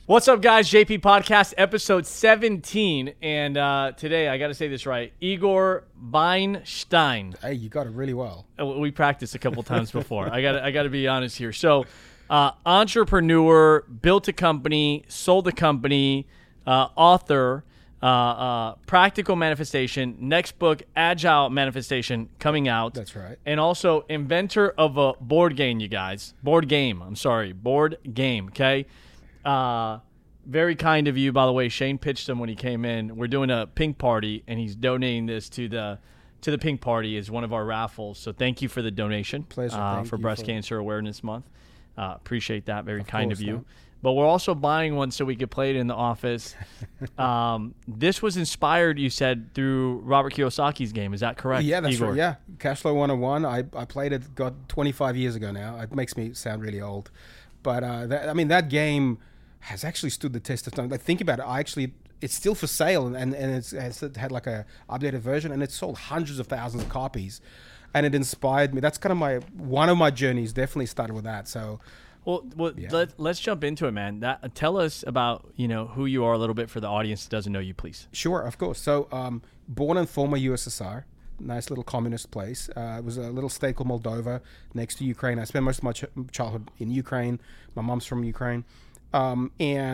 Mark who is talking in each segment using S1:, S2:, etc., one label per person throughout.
S1: What's up, guys? JP Podcast, episode 17. And today, I got to say this right, Igor Beinstein.
S2: Hey, you got it really well.
S1: We practiced a couple times before. I got to be honest here. So, entrepreneur, built a company, sold a company, author, practical manifestation, next book, agile manifestation, coming out.
S2: That's right.
S1: And also inventor of a board game, you guys. Board game, okay? Very kind of you, by the way. Shane pitched him when he came in. We're doing a pink party, and he's donating this to the pink party as one of our raffles. So thank you for the donation.
S2: Pleasure.
S1: For Breast Cancer Awareness Month. Appreciate that. Very kind of you.
S2: Man.
S1: But we're also buying one so we could play it in the office. This was inspired, you said, through Robert Kiyosaki's game. Is that correct?
S2: Yeah, that's
S1: Igor?
S2: right. Yeah, Cashflow 101. I played it, got 25 years ago now. It makes me sound really old. But, that game has actually stood the test of time. Like, think about it. It's still for sale, and it's had like a updated version, and it's sold hundreds of thousands of copies. And it inspired me. That's kind of one of my journeys definitely started with that. So...
S1: Well,
S2: yeah.
S1: let's jump into it, man. Tell us about who you are a little bit for the audience that doesn't know you, please.
S2: Sure, of course. So, born in former USSR, nice little communist place. It was a little state called Moldova next to Ukraine. I spent most of my childhood in Ukraine. My mom's from Ukraine, I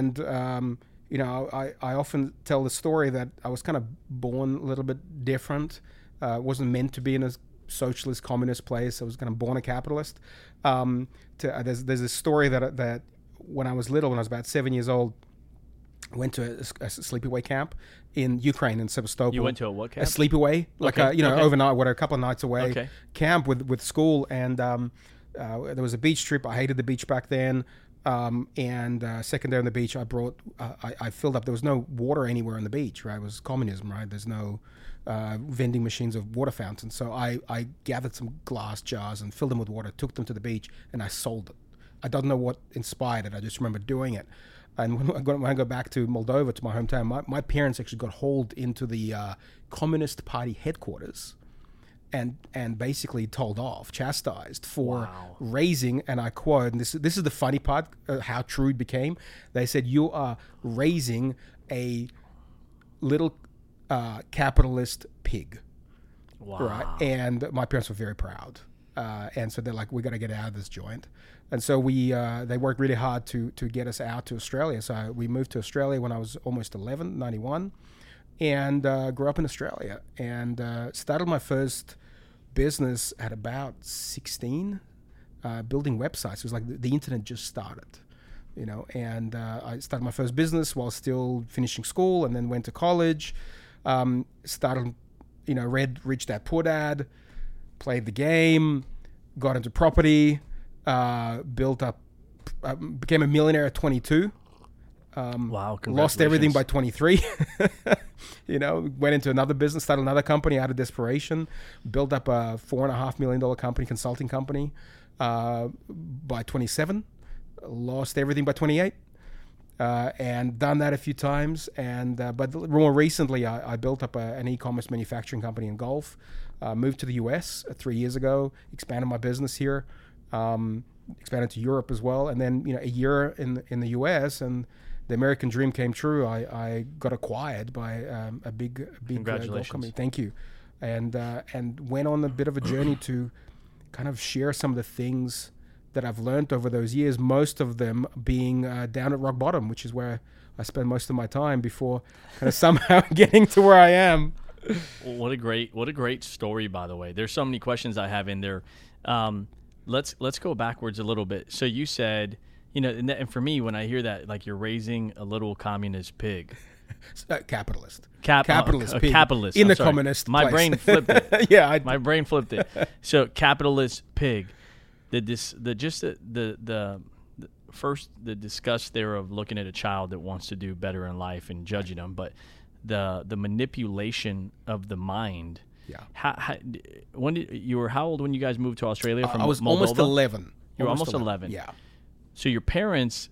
S2: often tell the story that I was kind of born a little bit different. Wasn't meant to be in a socialist communist place. I was kind of born a capitalist. There's this story that when I was little, when I was about 7 years old, I went to a sleepaway camp in Ukraine, in Sevastopol.
S1: You went to a what camp?
S2: A sleepaway, like overnight, a couple of nights away camp with school, and there was a beach trip. I hated the beach back then, second day on the beach, I filled up. There was no water anywhere on the beach, right? It was communism, right? There's no vending machines of water fountains. So I gathered some glass jars and filled them with water, took them to the beach, and I sold it. I don't know what inspired it. I just remember doing it. And when I go back to Moldova, to my hometown, my parents actually got hauled into the Communist Party headquarters and basically told off, chastised for raising, and I quote, and this is the funny part, how true it became. They said, "You are raising a little capitalist pig."
S1: Wow.
S2: Right? And my parents were very proud. And so they're like, "We got to get out of this joint." And so they worked really hard to get us out to Australia. So we moved to Australia when I was almost 11, 91, and grew up in Australia, and started my first business at about 16, building websites. It was like the internet just started, and I started my first business while still finishing school, and then went to college, started, read Rich Dad Poor Dad, played the game, got into property, built up, became a millionaire at 22.
S1: Wow!
S2: Lost everything by 23. Went into another business, started another company out of desperation, built up a $4.5 million company, consulting company, by 27. Lost everything by 28, and done that a few times. But more recently, I built up an e-commerce manufacturing company in Gulf. Moved to the US 3 years ago. Expanded my business here. Expanded to Europe as well, and then a year in the US, and the American dream came true. I got acquired by a big
S1: Congratulations.
S2: company. Thank you, and went on a bit of a journey to kind of share some of the things that I've learned over those years. Most of them being down at rock bottom, which is where I spend most of my time before kind of somehow getting to where I am.
S1: Well, what a great story, by the way. There's so many questions I have in there. Let's go backwards a little bit. So you said, and for me, when I hear that, like, you're raising a little communist pig.
S2: Capitalist.
S1: Capitalist
S2: pig.
S1: Capitalist.
S2: In the communist
S1: My
S2: place.
S1: brain flipped it.
S2: Yeah.
S1: My brain flipped it. So capitalist pig. The disgust there of looking at a child that wants to do better in life and judging them, but the manipulation of the mind.
S2: Yeah.
S1: How old when you guys moved to Australia from
S2: I was
S1: Moldova?
S2: almost 11.
S1: You were almost 11.
S2: Yeah.
S1: So your parents,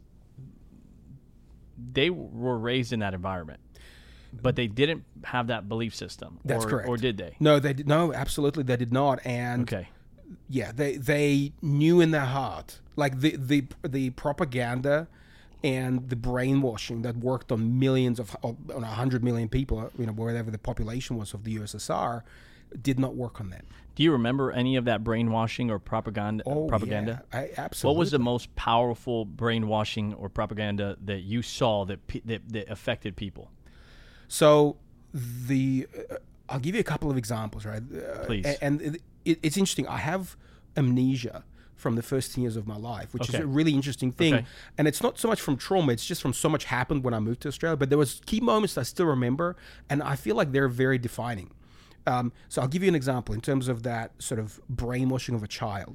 S1: they were raised in that environment, but they didn't have that belief system.
S2: That's correct.
S1: Or did they?
S2: No, they did. No, absolutely, they did not. And
S1: okay.
S2: Yeah, they knew in their heart, like the propaganda And the brainwashing that worked on millions on 100 million people, wherever the population was of the USSR, did not work on them.
S1: Do you remember any of that brainwashing or propaganda?
S2: Yeah, absolutely.
S1: What was the most powerful brainwashing or propaganda that you saw that affected people?
S2: So I'll give you a couple of examples, right?
S1: Please.
S2: And it's interesting. I have amnesia from the first 10 years of my life, which is a really interesting thing. Okay. And it's not so much from trauma, it's just from so much happened when I moved to Australia. But there was key moments I still remember, and I feel like they're very defining. So I'll give you an example in terms of that sort of brainwashing of a child.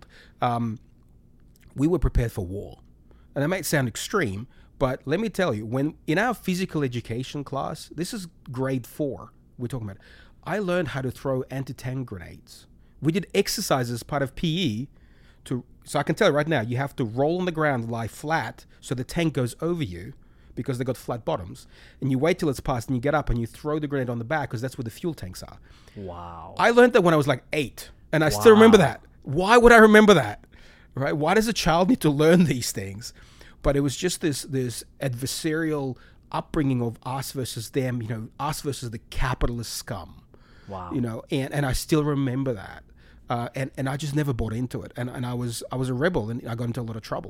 S2: We were prepared for war. And that might sound extreme, but let me tell you, when in our physical education class, this is grade 4 we're talking about, I learned how to throw anti-tank grenades. We did exercises as part of PE. So I can tell you right now, you have to roll on the ground, lie flat, so the tank goes over you because they got flat bottoms. And you wait till it's passed and you get up and you throw the grenade on the back because that's where the fuel tanks are.
S1: Wow.
S2: I learned that when I was like 8, and I still remember that. Why would I remember that? Right? Why does a child need to learn these things? But it was just this adversarial upbringing of us versus them, us versus the capitalist scum.
S1: Wow.
S2: And I still remember that. And I just never bought into it, and I was a rebel, and I got into a lot of trouble.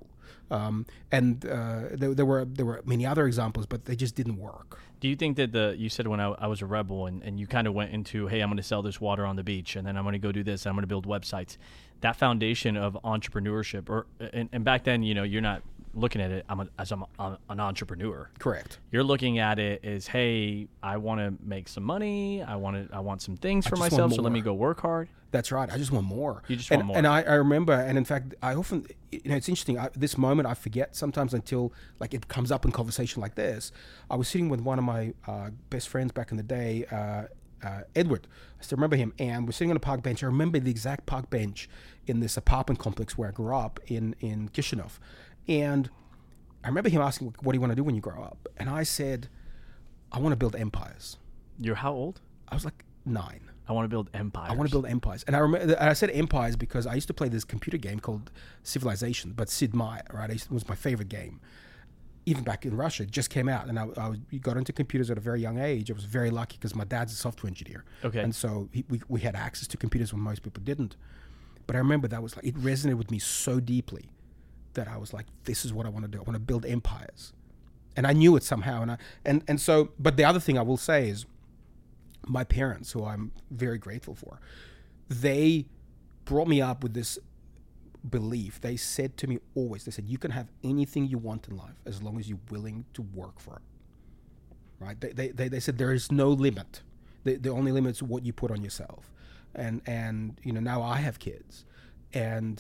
S2: There were many other examples, but they just didn't work.
S1: Do you think that you said when I was a rebel, and you kind of went into, hey, I'm going to sell this water on the beach, and then I'm going to go do this, and I'm going to build websites. That foundation of entrepreneurship, and back then, you're not looking at it as an entrepreneur.
S2: Correct.
S1: You're looking at it as, hey, I want to make some money. I want some things for myself, so let me go work hard.
S2: That's right. I just want more.
S1: You just want more.
S2: And I remember, and in fact, I often, it's interesting. This moment I forget sometimes until like it comes up in conversation like this. I was sitting with one of my best friends back in the day, Edward. I still remember him, and we're sitting on a park bench. I remember the exact park bench in this apartment complex where I grew up in Chisinau. And I remember him asking, what do you want to do when you grow up? And I said, I want to build empires.
S1: You're how old?
S2: I was like 9.
S1: I want to build empires.
S2: I want to build empires. And I remember, I said empires because I used to play this computer game called Civilization, but Sid Meier, right? It was my favorite game. Even back in Russia, it just came out, and I got into computers at a very young age. I was very lucky because my dad's a software engineer.
S1: Okay.
S2: And so we had access to computers when most people didn't. But I remember that was like, it resonated with me so deeply that I was like, this is what I want to do. I want to build empires. And I knew it somehow. And so, but the other thing I will say is, my parents, who I'm very grateful for, they brought me up with this belief. They said to me always, they said, you can have anything you want in life as long as you're willing to work for it. Right? They said there is no limit. The only limit is what you put on yourself. And now I have kids, and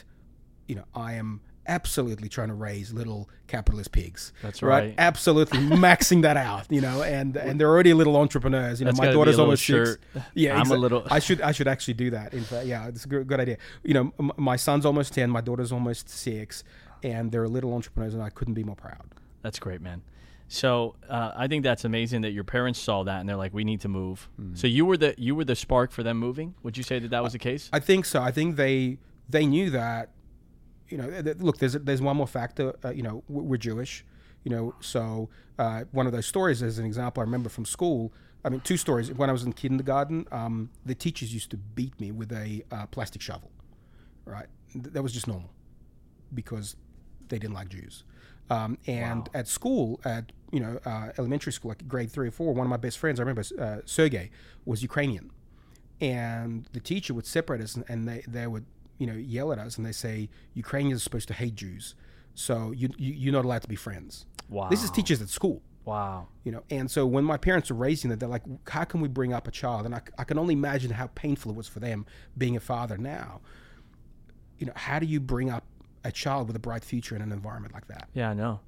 S2: I am absolutely trying to raise little capitalist pigs.
S1: That's right.
S2: Absolutely maxing that out, and they're already little entrepreneurs. My daughter's almost 6. Yeah,
S1: I'm a little.
S2: I should actually do that. In fact, yeah, it's a good idea. My son's almost 10, my daughter's almost 6, and they're little entrepreneurs, and I couldn't be more proud.
S1: That's great, man. So I think that's amazing that your parents saw that and they're like, we need to move. So you were the spark for them moving. Would you say that was the case?
S2: I think so. I think they knew that. Look, there's one more factor. We're Jewish. So one of those stories, as an example, I remember from school. I mean, 2 stories. When I was in kindergarten, the teachers used to beat me with a plastic shovel. Right, that was just normal because they didn't like Jews. And at school, at elementary school, like grade 3 or 4, one of my best friends, I remember, Sergey, was Ukrainian, and the teacher would separate us, and they would yell at us, and they say, Ukrainians are supposed to hate Jews, so you're not allowed to be friends.
S1: Wow.
S2: This is teachers at school.
S1: Wow.
S2: And so when my parents were raising it, they're like, how can we bring up a child? And I can only imagine how painful it was for them being a father now. How do you bring up a child with a bright future in an environment like that?
S1: Yeah, I know.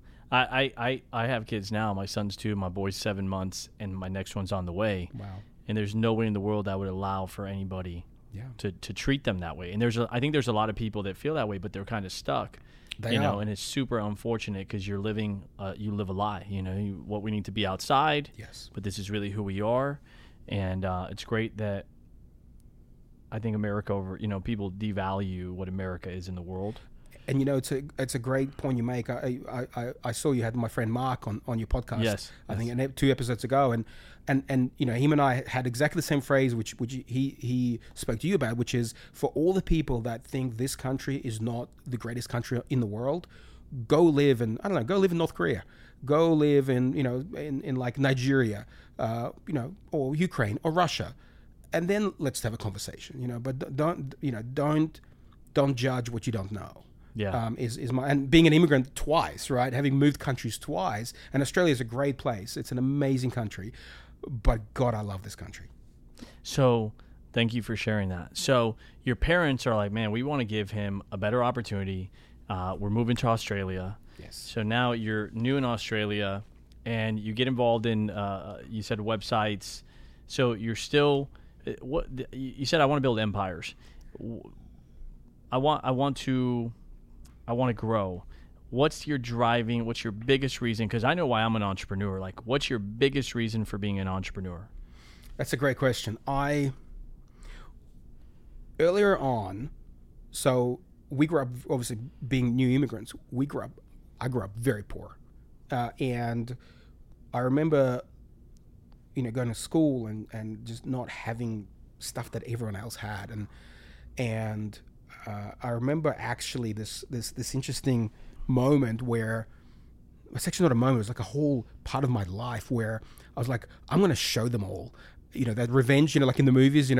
S1: I have kids now. My son's 2, my boy's 7 months, and my next one's on the way.
S2: Wow.
S1: And there's no way in the world I would allow for anybody to treat them that way. And I think there's a lot of people that feel that way, but they're kind of stuck. They are. And it's super unfortunate because you live a lie. What we need to be outside.
S2: Yes.
S1: But this is really who we are, and it's great that I think America people devalue what America is in the world.
S2: And it's a great point you make. I saw you had my friend Mark on your podcast.
S1: Yes,
S2: I think 2 episodes ago, and him and I had exactly the same phrase, which he spoke to you about, which is, for all the people that think this country is not the greatest country in the world, go live in North Korea, go live in like Nigeria, or Ukraine or Russia, and then let's have a conversation. But don't judge what you don't know.
S1: Yeah.
S2: And being an immigrant twice, right? Having moved countries twice, and Australia is a great place. It's an amazing country, but God, I love this country.
S1: So thank you for sharing that. So your parents are like, man, we want to give him a better opportunity. We're moving to Australia.
S2: Yes.
S1: So now you're new in Australia, and you get involved in, you said websites. So you're still, you said, I want to build empires. I want to grow. What's your biggest reason? Because I know why I'm an entrepreneur. Like, what's your biggest reason for being an entrepreneur?
S2: That's a great question. Earlier on, so we grew up, obviously being new immigrants, I grew up very poor. And I remember, going to school and just not having stuff that everyone else had. And I remember actually this interesting moment where, it's actually not a moment, it was like a whole part of my life where I was like, I'm going to show them all, that revenge, like in the movies,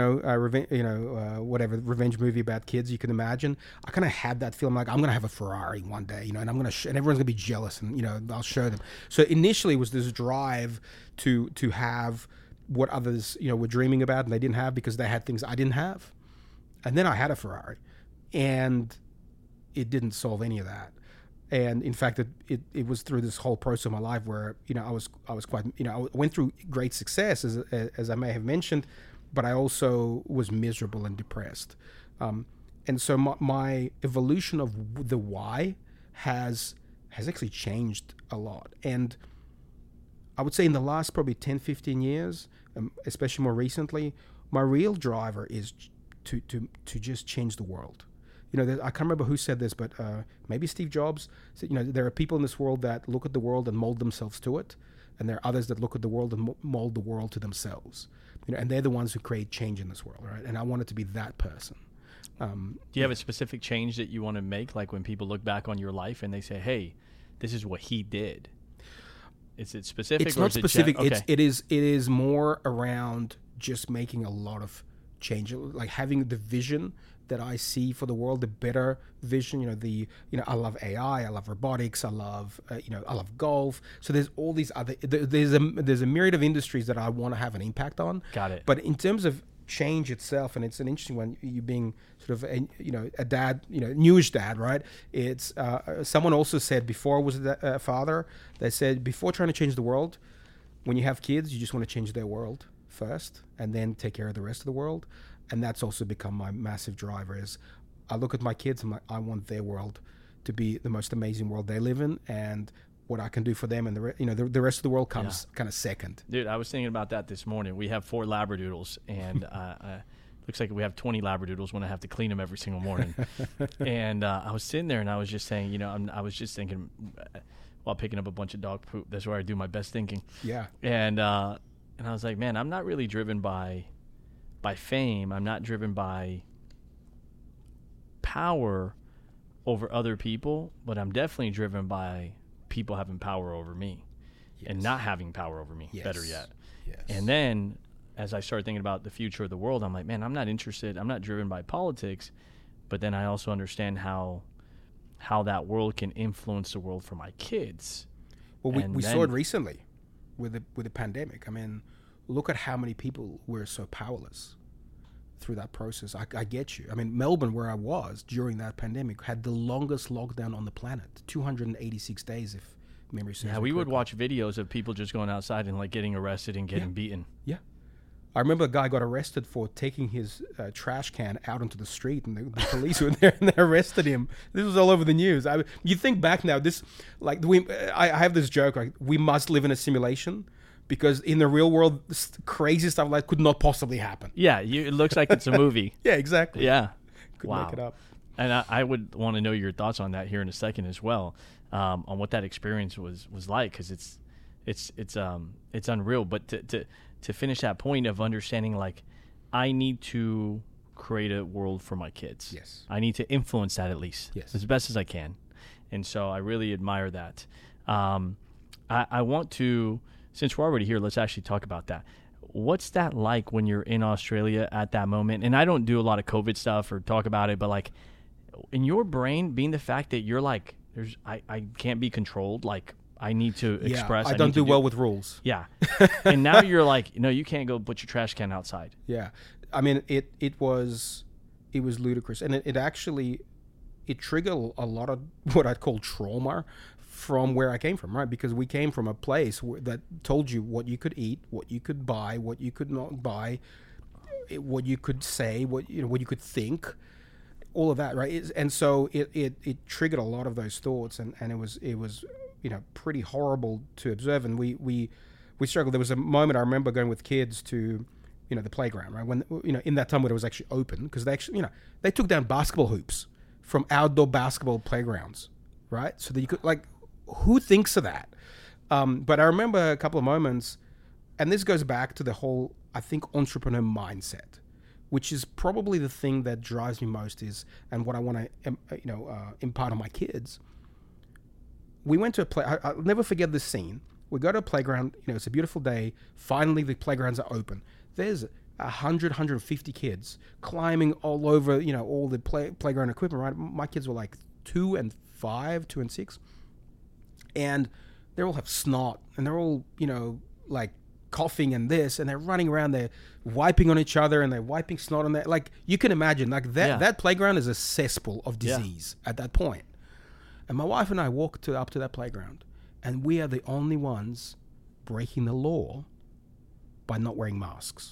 S2: whatever revenge movie about kids you can imagine. I kind of had that feeling, like I'm going to have a Ferrari one day, and I'm going to, and everyone's going to be jealous, and I'll show them. So initially it was this drive to have what others were dreaming about and they didn't have, because they had things I didn't have. And then I had a Ferrari, and it didn't solve any of that. And in fact, it was through this whole process of my life where I was quite I went through great success, as I may have mentioned, but I also was miserable and depressed. And so my evolution of the why has actually changed a lot. And I would say in the last probably 10, 15 years, especially more recently, my real driver is to just change the world. I can't remember who said this, but maybe Steve Jobs said, there are people in this world that look at the world and mold themselves to it, and there are others that look at the world and mold the world to themselves. And they're the ones who create change in this world, right? And I wanted to be that person.
S1: Do you have a specific change that you want to make, like when people look back on your life and they say, "Hey, this is what he did"? Is it specific?
S2: It's not specific.
S1: Okay.
S2: It is more around just making a lot of change, like having the vision that I see for the world, the better vision. I love AI, I love robotics, I love I love golf. So there's all these other. There's a myriad of industries that I want to have an impact on.
S1: Got it.
S2: But in terms of change itself, and it's an interesting one. You being sort of a dad, newish dad, right? It's someone also said before I was a father. They said before trying to change the world, when you have kids, you just want to change their world first, and then take care of the rest of the world. And that's also become my massive driver. Is I look at my kids and I want their world to be the most amazing world they live in, and what I can do for them, and the rest of the world comes kind of second.
S1: Dude, I was thinking about that this morning. We have 4 Labradoodles, and looks like we have 20 Labradoodles when I have to clean them every single morning. And I was sitting there and I was just saying, I was just thinking while picking up a bunch of dog poop. That's where I do my best thinking.
S2: Yeah.
S1: And I was like, man, I'm not really driven by fame. I'm not driven by power over other people, but I'm definitely driven by people having power over me and not having power over me, better yet.
S2: Yes.
S1: And then as I started thinking about the future of the world, I'm like, man, I'm not driven by politics, but then I also understand how that world can influence the world for my kids.
S2: Well, we saw it recently with the pandemic. I mean, look at how many people were so powerless through that process. I get you. I mean, Melbourne, where I was during that pandemic, had the longest lockdown on the planet, 286 days, if memory serves me
S1: we would
S2: correctly.
S1: watch videos of people just going outside and like getting arrested and getting beaten.
S2: Yeah. I remember a guy got arrested for taking his trash can out onto the street, and the police were there and they arrested him. This was all over the news. You think back now, I have this joke, like, we must live in a simulation, because in the real world, crazy stuff like could not possibly happen.
S1: Yeah, it looks like it's a movie.
S2: Yeah, exactly.
S1: Yeah.
S2: Couldn't make it up.
S1: And I would want to know your thoughts on that here in a second as well, on what that experience was like, because it's unreal. But to finish that point of understanding, like, I need to create a world for my kids.
S2: Yes.
S1: I need to influence that at least, as best as I can. And so I really admire that. I want to, since we're already here, let's actually talk about that. What's that like when you're in Australia at that moment? And I don't do a lot of COVID stuff or talk about it, but like in your brain, being the fact that you're like, I can't be controlled. Like, I need to express.
S2: I don't do well with rules.
S1: Yeah. And now you're like, no, you can't go put your trash can outside.
S2: Yeah. I mean, it was ludicrous. And it actually triggered a lot of what I'd call trauma from where I came from, right? Because we came from a place that told you what you could eat, what you could buy, what you could not buy, what you could say, what you could think, all of that, right? And so it triggered a lot of those thoughts, and it was pretty horrible to observe. And we struggled. There was a moment I remember going with kids to the playground, right? When in that time when it was actually open, because they actually they took down basketball hoops from outdoor basketball playgrounds, right? So that you could, like, who thinks of that? But I remember a couple of moments, and this goes back to the whole, I think, entrepreneur mindset, which is probably the thing that drives me most, and what I want to impart on my kids. We went to I'll never forget this scene. We go to a playground, it's a beautiful day. Finally, the playgrounds are open. There's 150 kids climbing all over, all the playground equipment, right? My kids were like 2 and 5, 2 and 6. And they all have snot, and they're all, like coughing and this, and they're running around, they're wiping on each other, and they're wiping snot on that. Like, you can imagine, like that playground is a cesspool of disease at that point. And my wife and I walked up to that playground, and we are the only ones breaking the law by not wearing masks.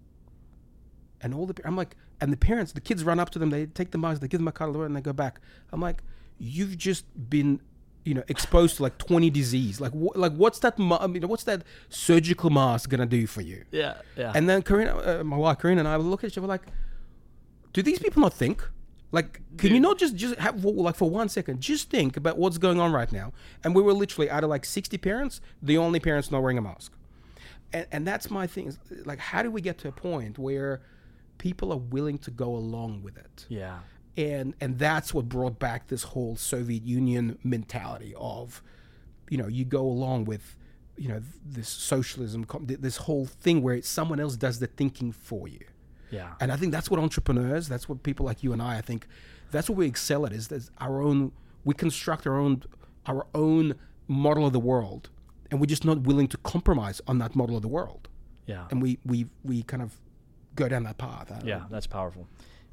S2: And the parents, the kids run up to them, they take the mask, they give them a cuddle, and they go back. I'm like, you've just been exposed to like 20 disease. Like what's that? What's that surgical mask gonna do for you?
S1: Yeah.
S2: And then Karina, my wife Karina, and I would look at each other like, do these people not think? Like, can you not just have, like, for 1 second, just think about what's going on right now? And we were literally, out of like 60 parents, the only parents not wearing a mask. And that's my thing. Like, how do we get to a point where people are willing to go along with it?
S1: Yeah.
S2: And that's what brought back this whole Soviet Union mentality of, you go along with, this socialism, this whole thing where someone else does the thinking for you.
S1: Yeah.
S2: And I think that's what entrepreneurs, that's what people like you and I think, that's what we excel at, is we construct our own model of the world, and we're just not willing to compromise on that model of the world.
S1: Yeah.
S2: And we kind of go down that path.
S1: That's powerful.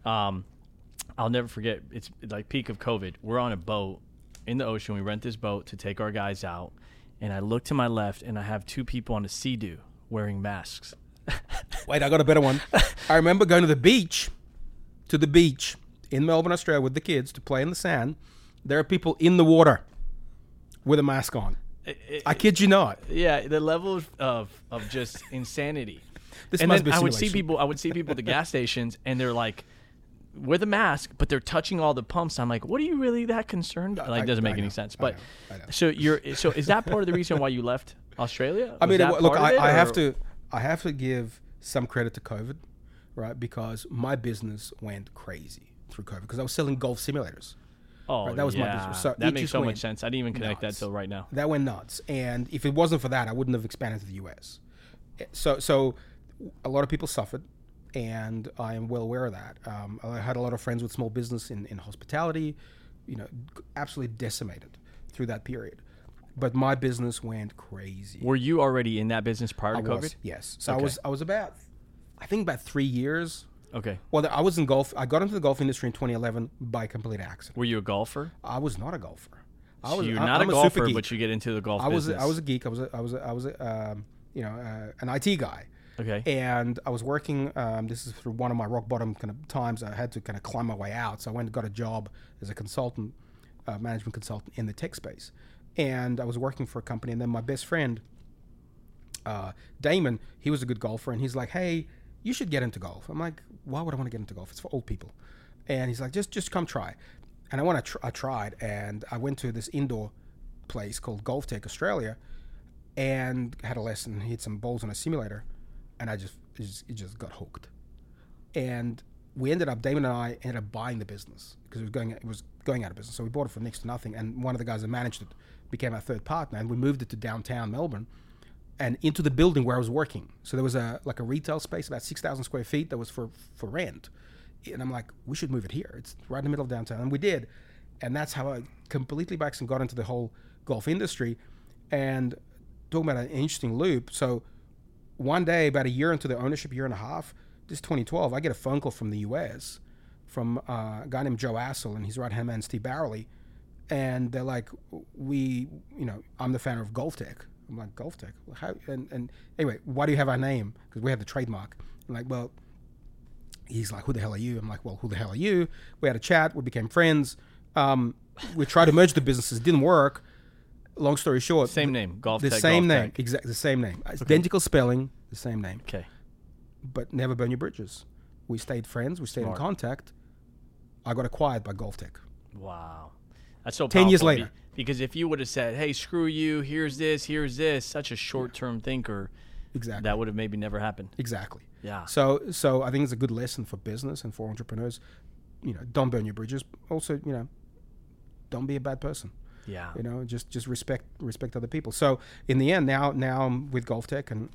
S1: I'll never forget, it's like peak of COVID. We're on a boat in the ocean. We rent this boat to take our guys out. And I look to my left, and I have 2 people on a Sea-Doo wearing masks.
S2: Wait, I got a better one. I remember going to the beach in Melbourne, Australia with the kids to play in the sand. There are people in the water with a mask on. I kid you not.
S1: Yeah, the level of just insanity.
S2: This must be
S1: I would see people at the gas stations, and they're like, with a mask, but they're touching all the pumps. I'm like, what are you really that concerned? Like, doesn't make any sense. But
S2: I know.
S1: So is that part of the reason why you left Australia?
S2: I mean, look, I have to give some credit to COVID, right? Because my business went crazy through COVID because I was selling golf simulators.
S1: Oh,
S2: right? That was my business. So
S1: that makes so much sense. I didn't even connect that till right now.
S2: That went nuts. And if it wasn't for that, I wouldn't have expanded to the US. So a lot of people suffered, and I am well aware of that. I had a lot of friends with small business in hospitality, absolutely decimated through that period. But my business went crazy.
S1: Were you already in that business prior to COVID?
S2: Yes. So okay. I was about 3 years.
S1: Okay.
S2: Well, I was in golf. I got into the golf industry in 2011 by complete accident.
S1: Were you a golfer?
S2: I was not a golfer.
S1: I'm a golfer, but you get into the golf business.
S2: I was a geek. I was an IT guy.
S1: Okay.
S2: And I was working. This is through one of my rock bottom kind of times. I had to kind of climb my way out. So I went and got a job as a consultant, management consultant in the tech space. And I was working for a company. And then my best friend, Damon, he was a good golfer. And he's like, hey, you should get into golf. I'm like, why would I want to get into golf? It's for old people. And he's like, just come try. And I tried, and I went to this indoor place called Golf Tech Australia, and had a lesson, hit some balls on a simulator, and it just got hooked. And Damon and I ended up buying the business because it was going out of business. So we bought it for next to nothing, and one of the guys that managed it became our third partner, and we moved it to downtown Melbourne and into the building where I was working. So there was a retail space, about 6,000 square feet, that was for rent. And I'm like, we should move it here. It's right in the middle of downtown. And we did. And that's how I completely by accident got into the whole golf industry. And talking about an interesting loop. So one day, about a year into the ownership, year and a half, this is 2012, I get a phone call from the US from a guy named Joe Assel and his right-hand man, Steve Barrelly. And they're like, I'm the founder of Golf Tech. I'm like, Golf Tech? How? And anyway, why do you have our name? Because we had the trademark. I'm like, well, he's like, who the hell are you? I'm like, well, who the hell are you? We had a chat. We became friends. We tried to merge the businesses. It didn't work. Long story short.
S1: Same name. Golf Tech.
S2: The same
S1: Golf
S2: name.
S1: Tech.
S2: Exactly. The same name.
S1: Okay.
S2: Identical spelling. The same name.
S1: Okay.
S2: But never burn your bridges. We stayed friends. We stayed
S1: Smart.
S2: in contact. I got acquired by Golf Tech.
S1: Wow. That's so
S2: 10 years
S1: powerful,
S2: later.
S1: Because if you would have said, hey, screw you, here's this, such a short-term thinker,
S2: Exactly.
S1: that would have maybe never happened.
S2: Exactly.
S1: Yeah.
S2: So I think it's a good lesson for business and for entrepreneurs. Don't burn your bridges. Also, don't be a bad person.
S1: Yeah.
S2: Just respect other people. So in the end, now I'm with Golf Tech, and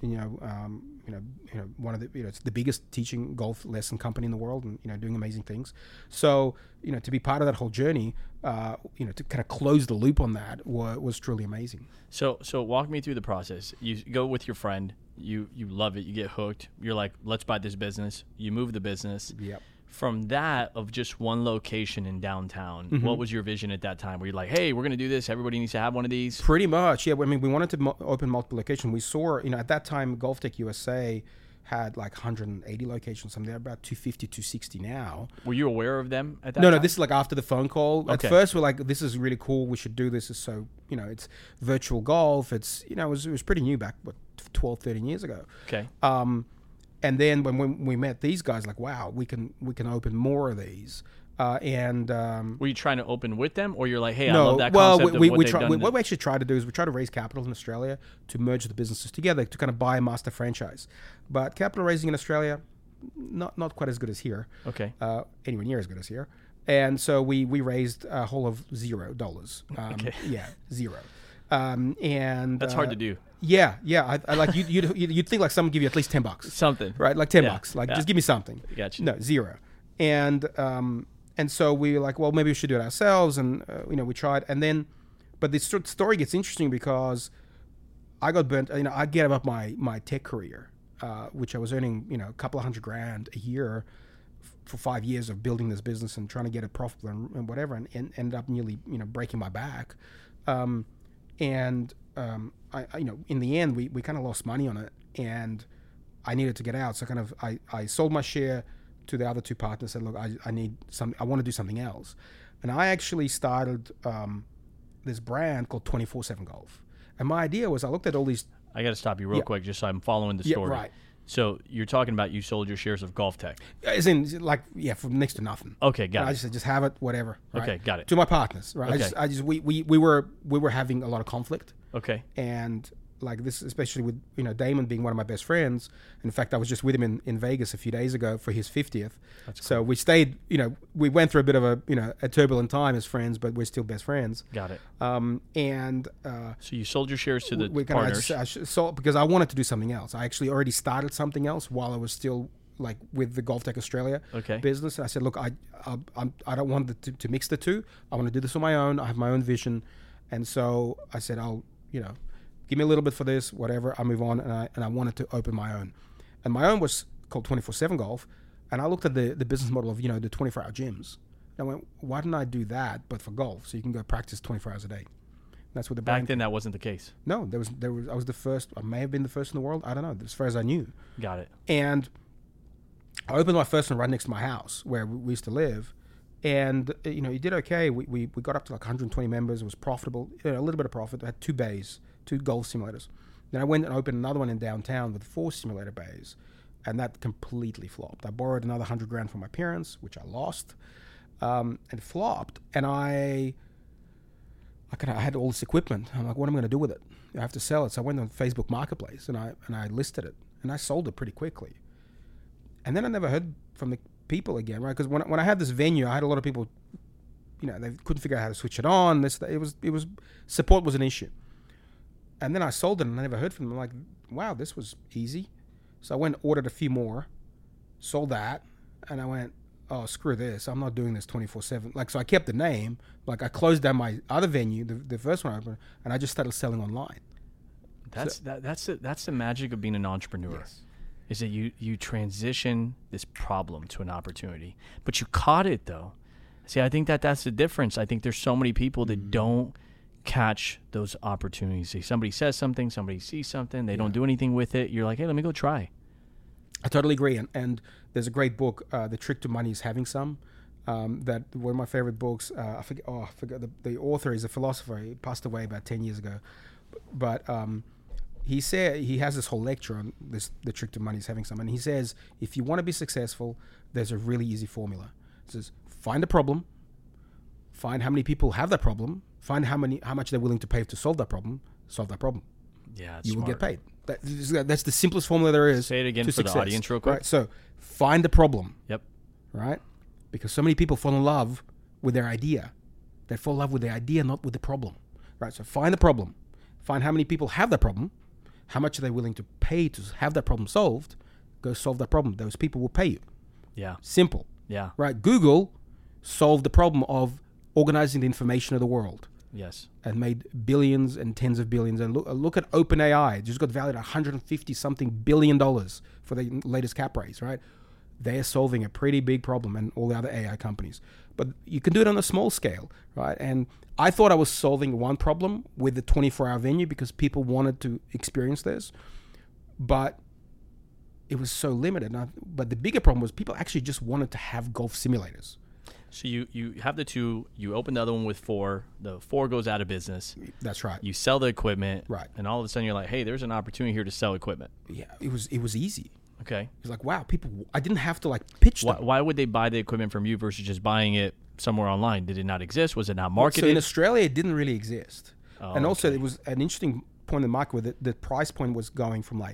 S2: one of the it's the biggest teaching golf lesson company in the world, and doing amazing things. So to be part of that whole journey, to kind of close the loop on that was truly amazing.
S1: So walk me through the process. You go with your friend. You love it. You get hooked. You're like, let's buy this business. You move the business.
S2: Yep.
S1: From that of just one location in downtown,
S2: Mm-hmm.
S1: what was your vision at that time? Were you like, hey, we're going to do this. Everybody needs to have one of these?
S2: Pretty much, yeah. I mean, we wanted to open multiple locations. We saw, at that time, Golf Tech USA had like 180 locations. They're about 250, 260 now.
S1: Were you aware of them at that time?
S2: No, this is like after the phone call.
S1: Okay.
S2: At first, we're like, this is really cool. We should do this. So, it's virtual golf. It's, it was pretty new back, 12, 13 years ago.
S1: Okay.
S2: And then when we met these guys, like, wow, we can open more of these.
S1: Were you trying to open with them, or you're like, hey, I love that concept of what they've done?
S2: What we actually try to do is we try to raise capital in Australia to merge the businesses together to kind of buy a master franchise. But capital raising in Australia, not quite as good as here.
S1: Okay.
S2: Anywhere near as good as here. And so we raised a whole of $0.
S1: Okay.
S2: Yeah, zero. And
S1: that's hard to do.
S2: Yeah. I like you'd think like someone give you at least $10,
S1: Something,
S2: right? Like $10, like just give me something.
S1: Gotcha.
S2: No, zero. And so we were like, well, maybe we should do it ourselves, and we tried, and then, but the story gets interesting because I got burnt. I gave up my tech career, which I was earning a couple of $100,000 a year for 5 years of building this business and trying to get it profitable and whatever, and ended up nearly breaking my back. I in the end, we kind of lost money on it, and I needed to get out. So I sold my share to the other two partners, said, look, I want to do something else. And I actually started this brand called 24/7 Golf. And my idea was, I looked at all these.
S1: I got to stop you real quick just so I'm following the story.
S2: Yeah, right.
S1: So you're talking about you sold your shares of Golf Tech.
S2: As in, for next to nothing.
S1: Okay, got it.
S2: I just said, just have it, whatever. Right?
S1: Okay, got it.
S2: To my partners, right?
S1: Okay.
S2: We were having a lot of conflict.
S1: Okay.
S2: And like this, especially with Damon being one of my best friends. In fact, I was just with him in Vegas a few days ago for his 50th.
S1: That's cool.
S2: So we stayed. We went through a bit of a turbulent time as friends, but we're still best friends.
S1: Got it.
S2: So
S1: you sold your shares to the partners.
S2: I sold because I wanted to do something else. I actually already started something else while I was still like with the Golf Tech Australia business. And I said, look, I don't want to mix the two. I want to do this on my own. I have my own vision, and so I said, I'll give me a little bit for this, whatever. I move on, and I wanted to open my own, and my own was called 24/7 Golf, and I looked at the business model of the 24-hour gyms. And I went, why didn't I do that, but for golf, so you can go practice 24 hours a day? That's what the
S1: back then that wasn't the case.
S2: No, there was. I was the first. I may have been the first in the world. I don't know. As far as I knew.
S1: Got it.
S2: And I opened my first one right next to my house where we used to live, and it did okay. We got up to like 120 members. It was profitable. A little bit of profit. I had 2 bays, 2 golf simulators. Then I went and opened another one in downtown with 4 simulator bays, and that completely flopped. I borrowed another $100,000 from my parents, which I lost, and it flopped. And I had all this equipment. I'm like, what am I going to do with it? I have to sell it. So I went on Facebook Marketplace and I listed it, and I sold it pretty quickly. And then I never heard from the people again, right? Because when I had this venue, I had a lot of people, they couldn't figure out how to switch it on. It was support was an issue. And then I sold it and I never heard from them. I'm like, wow, this was easy. So I went and ordered a few more, sold that, and I went, oh, screw this. I'm not doing this 24/7. Like, so I kept the name. Like, I closed down my other venue, the first one I opened, and I just started selling online.
S1: That's the magic of being an entrepreneur.
S2: Yes.
S1: Is that you transition this problem to an opportunity, but you caught it though. See, I think that's the difference. I think there's so many people that don't catch those opportunities. See, somebody says something, somebody sees something, they don't do anything with it. You're like, hey, let me go try.
S2: I totally agree. And there's a great book, The Trick to Money is Having Some. That one of my favorite books. I forget the author is a philosopher. He passed away about 10 years ago, but he said he has this whole lecture on the trick to money is having some, and he says if you want to be successful, there's a really easy formula. It says find a problem, find how many people have that problem, find how much they're willing to pay to solve that problem.
S1: Yeah,
S2: you will get paid. That's the simplest formula there is.
S1: Say it again for
S2: success.
S1: the audience real quick.
S2: Right, so find the problem.
S1: Yep.
S2: Right, because so many people fall in love with their idea. They fall in love with the idea, not with the problem. Right, so find the problem, find how many people have that problem. How much are they willing to pay to have that problem solved? Go solve that problem. Those people will pay you.
S1: Yeah.
S2: Simple.
S1: Yeah.
S2: Right? Google solved the problem of organizing the information of the world.
S1: Yes.
S2: And made billions and tens of billions. And look at OpenAI. It just got valued at $150-something billion for the latest cap raise, right? They're solving a pretty big problem, and all the other AI companies. But you can do it on a small scale, right? And I thought I was solving one problem with the 24-hour venue because people wanted to experience this, but it was so limited. But the bigger problem was people actually just wanted to have golf simulators.
S1: So you have the two, you open the other one with 4, the 4 goes out of business.
S2: That's right.
S1: You sell the equipment.
S2: Right.
S1: And all of a sudden you're like, hey, there's an opportunity here to sell equipment.
S2: Yeah, it was easy.
S1: Okay.
S2: It's like, wow, I didn't have to pitch them.
S1: Why would they buy the equipment from you versus just buying it somewhere online? Did it not exist? Was it not marketed?
S2: So in Australia, it didn't really exist.
S1: Oh,
S2: and also, it was an interesting point in the market where the price point was going from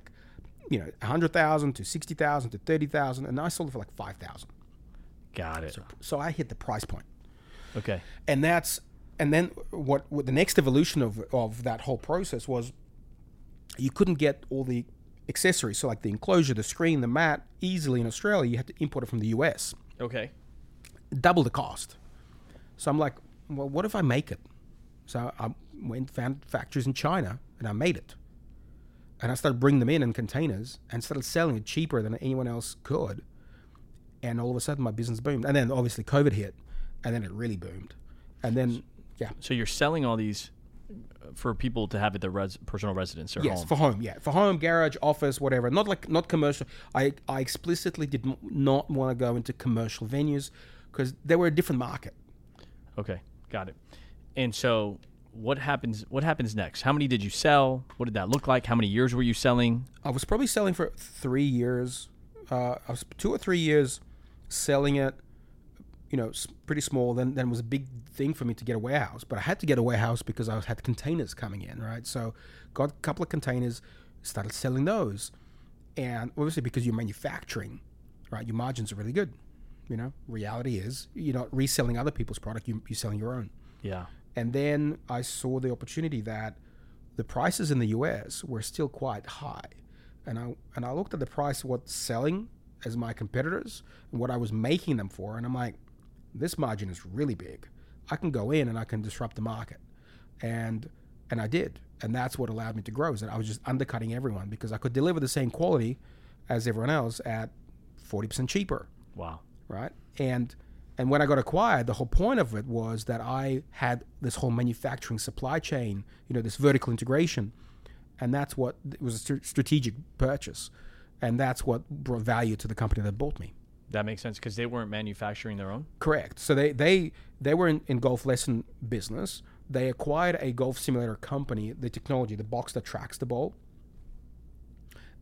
S2: $100,000 to $60,000 to $30,000, and I sold it for $5,000.
S1: Got it.
S2: So I hit the price point.
S1: Okay.
S2: And then what the next evolution of that whole process was, you couldn't get all the accessories, so like the enclosure, the screen, the mat, easily in Australia. You had to import it from the US.
S1: Okay.
S2: Double the cost. So I'm like, well, what if I make it? So I went found factories in China and I made it. And I started bringing them in containers and started selling it cheaper than anyone else could. And all of a sudden my business boomed. And then obviously COVID hit, and then it really boomed. And then, yeah.
S1: So you're selling all these for people to have at their personal residence or home?
S2: Yes, for home, yeah. For home, garage, office, whatever. Not commercial. I explicitly did not want to go into commercial venues because they were a different market.
S1: Okay, got it. And so what happens next? How many did you sell? What did that look like? How many years were you selling?
S2: I was probably selling for 3 years. I was 2 or 3 years selling it, pretty small. Then it was a big thing for me to get a warehouse. But I had to get a warehouse because I had containers coming in, right? So got a couple of containers, started selling those. And obviously because you're manufacturing, right, your margins are really good. Reality is you're not reselling other people's product, you're selling your own.
S1: Yeah.
S2: And then I saw the opportunity that the prices in the US were still quite high. And I looked at the price of what's selling as my competitors and what I was making them for, and I'm like, this margin is really big. I can go in and I can disrupt the market. And I did. And that's what allowed me to grow, is that I was just undercutting everyone because I could deliver the same quality as everyone else at 40% cheaper.
S1: Wow.
S2: Right? And when I got acquired, the whole point of it was that I had this whole manufacturing supply chain, this vertical integration. And that's what, it was a strategic purchase. And that's what brought value to the company that bought me.
S1: That makes sense because they weren't manufacturing their own?
S2: Correct. So they were in golf lesson business. They acquired a golf simulator company, the technology, the box that tracks the ball.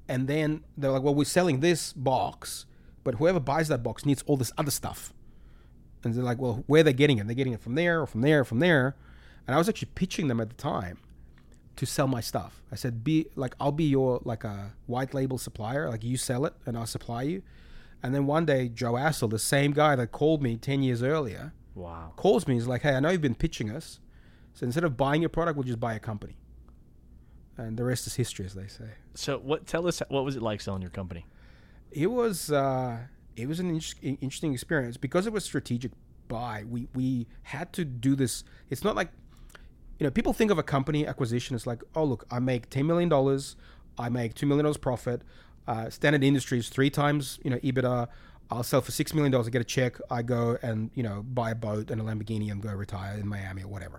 S2: And then they're like, well, we're selling this box, but whoever buys that box needs all this other stuff. And they're like, well, where are they getting it? They're getting it from there or from there or from there. And I was actually pitching them at the time to sell my stuff. I said, I'll be your like a white label supplier. Like you sell it and I'll supply you. And then one day, Joe Assel, the same guy that called me 10 years earlier, calls me. He's like, hey, I know you've been pitching us. So instead of buying your product, we'll just buy a company. And the rest is history, as they say.
S1: So tell us, what was it like selling your company?
S2: It was an interesting experience because it was strategic buy. We had to do this. It's not like, people think of a company acquisition as like, oh, look, I make $10 million. I make $2 million profit. Standard industries 3 times, EBITDA. I'll sell for $6 million. I get a check. I go and, buy a boat and a Lamborghini and go retire in Miami or whatever.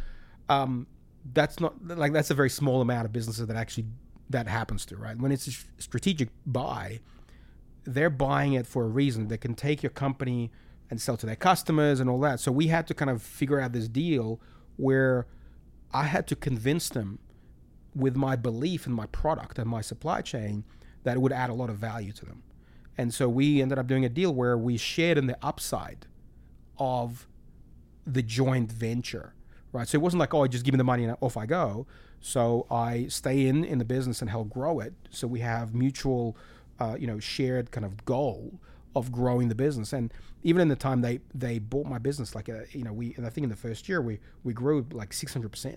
S2: That's not like, that's a very small amount of businesses that happens to, right? When it's a strategic buy, they're buying it for a reason. They can take your company and sell to their customers and all that. So we had to kind of figure out this deal where I had to convince them with my belief in my product and my supply chain that it would add a lot of value to them. And so we ended up doing a deal where we shared in the upside of the joint venture, right? So it wasn't like, oh, just give me the money and off I go. So I stay in the business and help grow it. So we have mutual, shared kind of goal of growing the business. And even in the time they bought my business, like, and I think in the first year we grew like 600%.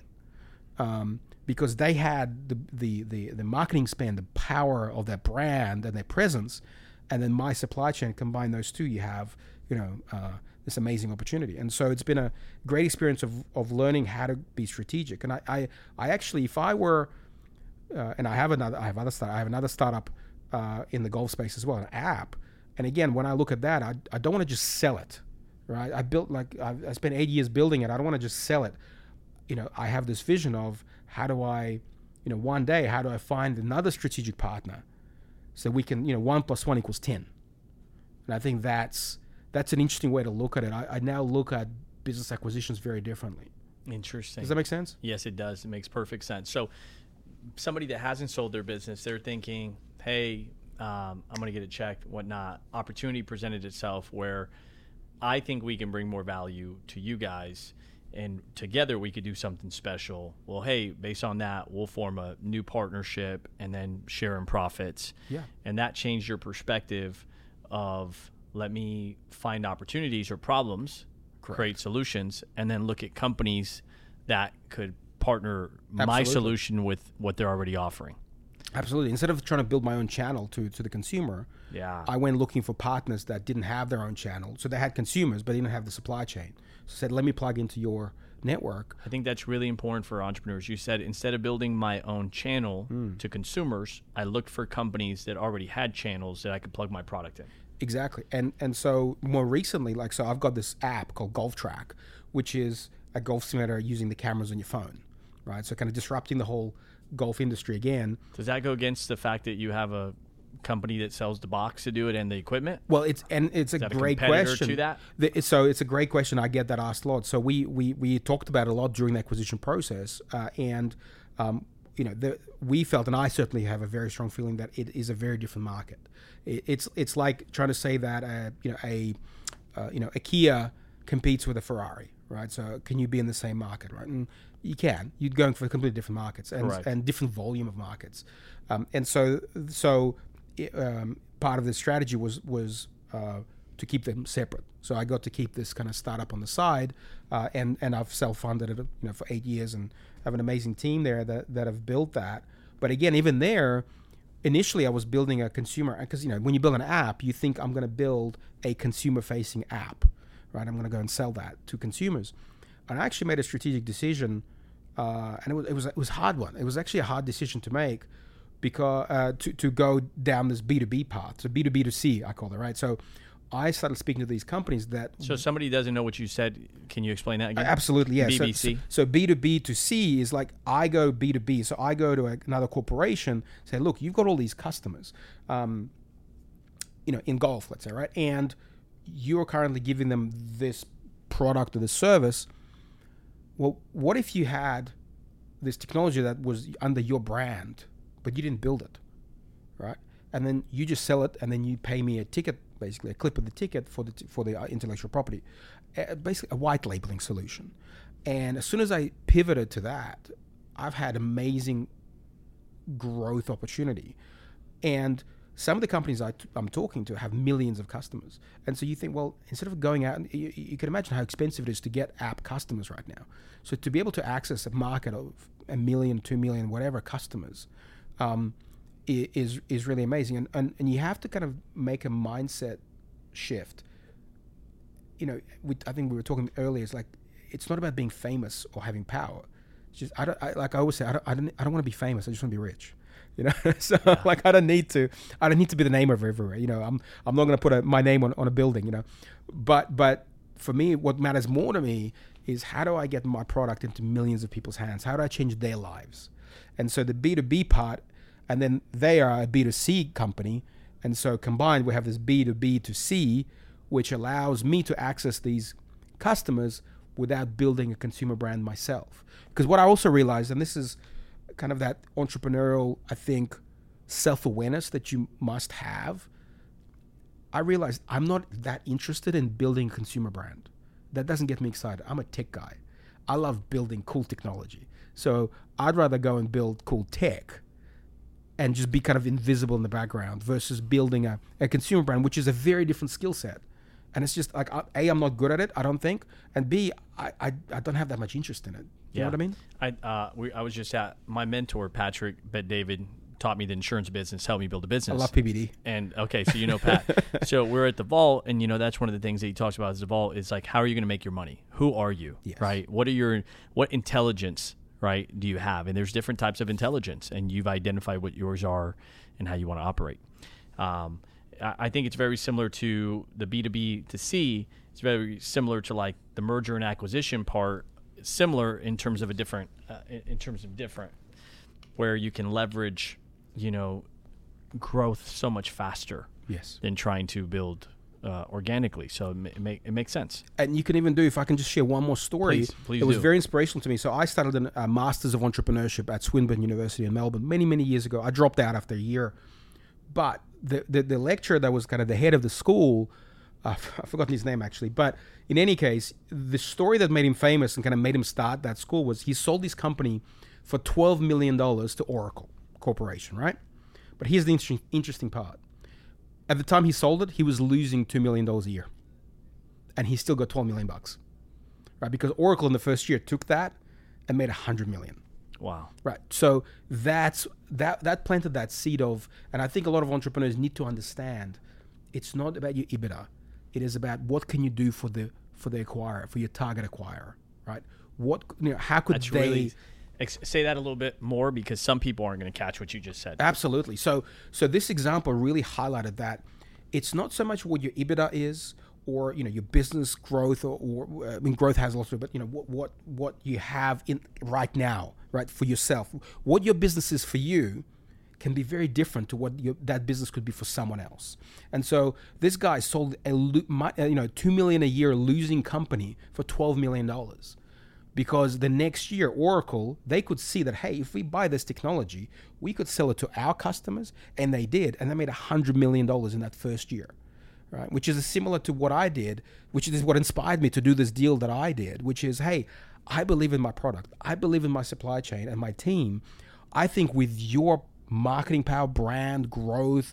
S2: Because they had the marketing spend, the power of their brand and their presence, and then my supply chain. Combine those two, you have this amazing opportunity. And so it's been a great experience of learning how to be strategic. And I actually, if I were, and I have another startup in the golf space as well, an app. And again, when I look at that, I don't want to just sell it, right? I spent 8 years building it. I don't want to just sell it. I have this vision of how do I, one day, how do I find another strategic partner so we can, 1 + 1 = 10. And I think that's an interesting way to look at it. I now look at business acquisitions very differently.
S1: Interesting.
S2: Does that make sense?
S1: Yes, it does. It makes perfect sense. So somebody that hasn't sold their business, they're thinking, hey, I'm going to get it checked, whatnot. Opportunity presented itself where I think we can bring more value to you guys, and together we could do something special. Well, hey, based on that, we'll form a new partnership and then share in profits.
S2: Yeah.
S1: And that changed your perspective of, let me find opportunities or problems,
S2: Correct.
S1: Create solutions, and then look at companies that could partner my
S2: Absolutely.
S1: solution with what they're already offering.
S2: Absolutely. Instead of trying to build my own channel to the consumer, I went looking for partners that didn't have their own channel. So they had consumers, but they didn't have the supply chain. So I said, let me plug into your network.
S1: I think that's really important for entrepreneurs. You said, instead of building my own channel to consumers, I looked for companies that already had channels that I could plug my product in.
S2: Exactly. And so more recently, so I've got this app called GolfTrack, which is a golf simulator using the cameras on your phone, right? So kind of disrupting the whole golf industry again.
S1: Does that go against the fact that you have a company that sells the box to do it and the equipment?
S2: Well, it's a great question.
S1: To that?
S2: So it's a great question. I get that asked a lot. So we talked about it a lot during the acquisition process, we felt, and I certainly have a very strong feeling, that it is a very different market. It's like trying to say that a Kia competes with a Ferrari, right? So can you be in the same market, right? And you can. You're going for completely different markets and different volume of markets, and so part of the strategy was to keep them separate. So I got to keep this kind of startup on the side, and I've self-funded it, for 8 years, and have an amazing team there that have built that. But again, even there, initially I was building a consumer, because when you build an app, you think I'm going to build a consumer-facing app, right? I'm going to go and sell that to consumers. And I actually made a strategic decision, and it was a hard one. It was actually a hard decision to make, because to go down this B2B path, so B2B to C, I call it, right? So I started speaking to these companies that...
S1: So somebody doesn't know what you said. Can you explain that again?
S2: Absolutely, yeah.
S1: BBC?
S2: So B2B to C is like, I go B2B. So I go to another corporation, say, look, you've got all these customers, in golf, let's say, right? And you're currently giving them this product or this service. Well, what if you had this technology that was under your brand, but you didn't build it, right? And then you just sell it, and then you pay me a ticket, basically a clip of the ticket for the intellectual property, basically a white labeling solution. And as soon as I pivoted to that, I've had amazing growth opportunity. And some of the companies I'm talking to have millions of customers. And so you think, well, instead of going out, you can imagine how expensive it is to get app customers right now. So to be able to access a market of 1 million, 2 million, whatever customers, is really amazing. And you have to kind of make a mindset shift. You know, I think we were talking earlier, it's not about being famous or having power. It's just, like I always say, I don't want to be famous. I just want to be rich. You know, so like I don't need to be the name of everywhere. You know, I'm not going to put my name on a building. You know, but for me, what matters more to me is how do I get my product into millions of people's hands? How do I change their lives? And so the B2B part, and then they are a B2C company, and so combined we have this B2B2C, which allows me to access these customers without building a consumer brand myself. Because what I also realized, and this is kind of that entrepreneurial, I think, self-awareness that you must have, I realized I'm not that interested in building a consumer brand. That doesn't get me excited. I'm a tech guy. I love building cool technology. So I'd rather go and build cool tech and just be kind of invisible in the background versus building a consumer brand, which is a very different skill set. And it's just like, A, I'm not good at it, I don't think. And B, I don't have that much interest in it. You know what I mean?
S1: I was just at my mentor, Patrick Bet-David, taught me the insurance business, helped me build a business.
S2: I love PBD.
S1: And okay, so you know Pat. So we're at the vault, and you know that's one of the things that he talks about is the vault is like, how are you going to make your money? Who are you?
S2: Yes.
S1: Right? What intelligence, right, do you have? And there's different types of intelligence, and you've identified what yours are and how you want to operate. I think it's very similar to the B2B to C. It's very similar to like the merger and acquisition part. Similar in terms of different, where you can leverage, you know, growth so much faster.
S2: Yes.
S1: Than trying to build organically. So it makes sense.
S2: And you can even do, if I can just share one more story.
S1: Please
S2: it was very inspirational to me. So I started a Masters of Entrepreneurship at Swinburne University in Melbourne many, many years ago. I dropped out after a year. But the lecturer that was kind of the head of the school, I've forgotten his name actually, but in any case, the story that made him famous and kind of made him start that school was he sold his company for $12 million to Oracle Corporation, right? But here's the interesting part. At the time he sold it, he was losing $2 million a year. And he still got $12 million, right? Because Oracle in the first year took that and made $100 million.
S1: Wow.
S2: Right. So that planted that seed of, and I think a lot of entrepreneurs need to understand, it's not about your EBITDA. It is about what can you do for the acquirer, for your target acquirer, right? How could they
S1: really, say that a little bit more, because some people aren't going to catch what you just said.
S2: Absolutely. So this example really highlighted that it's not so much what your EBITDA is, or your business growth, or I mean, growth has a lot to do, but what you have in right now, right, for yourself. What your business is for you can be very different to what that business could be for someone else. And so this guy sold a $2 million a year losing company for $12 million, because the next year Oracle, they could see that, hey, if we buy this technology, we could sell it to our customers, and they did, and they made $100 million in that first year. Right, which is similar to what I did, which is what inspired me to do this deal that I did, which is, hey, I believe in my product. I believe in my supply chain and my team. I think with your marketing power, brand, growth,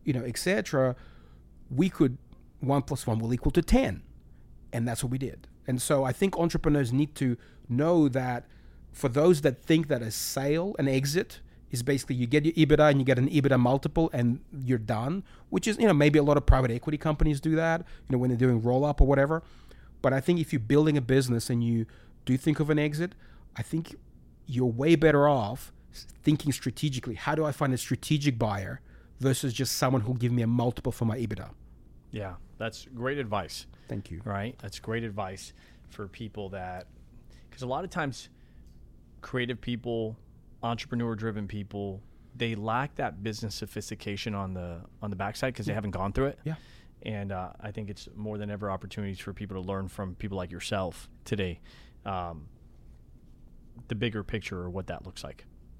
S2: etc., we could 1 + 1 will equal to 10. And that's what we did. And so I think entrepreneurs need to know that for those that think that a sale, an exit, is basically you get your EBITDA and you get an EBITDA multiple and you're done, which is, maybe a lot of private equity companies do that, when they're doing roll up or whatever. But I think if you're building a business and you do think of an exit, I think you're way better off thinking strategically. How do I find a strategic buyer versus just someone who'll give me a multiple for my EBITDA?
S1: Yeah, that's great advice.
S2: Thank you.
S1: Right? That's great advice for people because a lot of times creative people, entrepreneur-driven people, they lack that business sophistication on the backside because they haven't gone through it.
S2: Yeah.
S1: And I think it's more than ever opportunities for people to learn from people like yourself today, the bigger picture or what that looks like.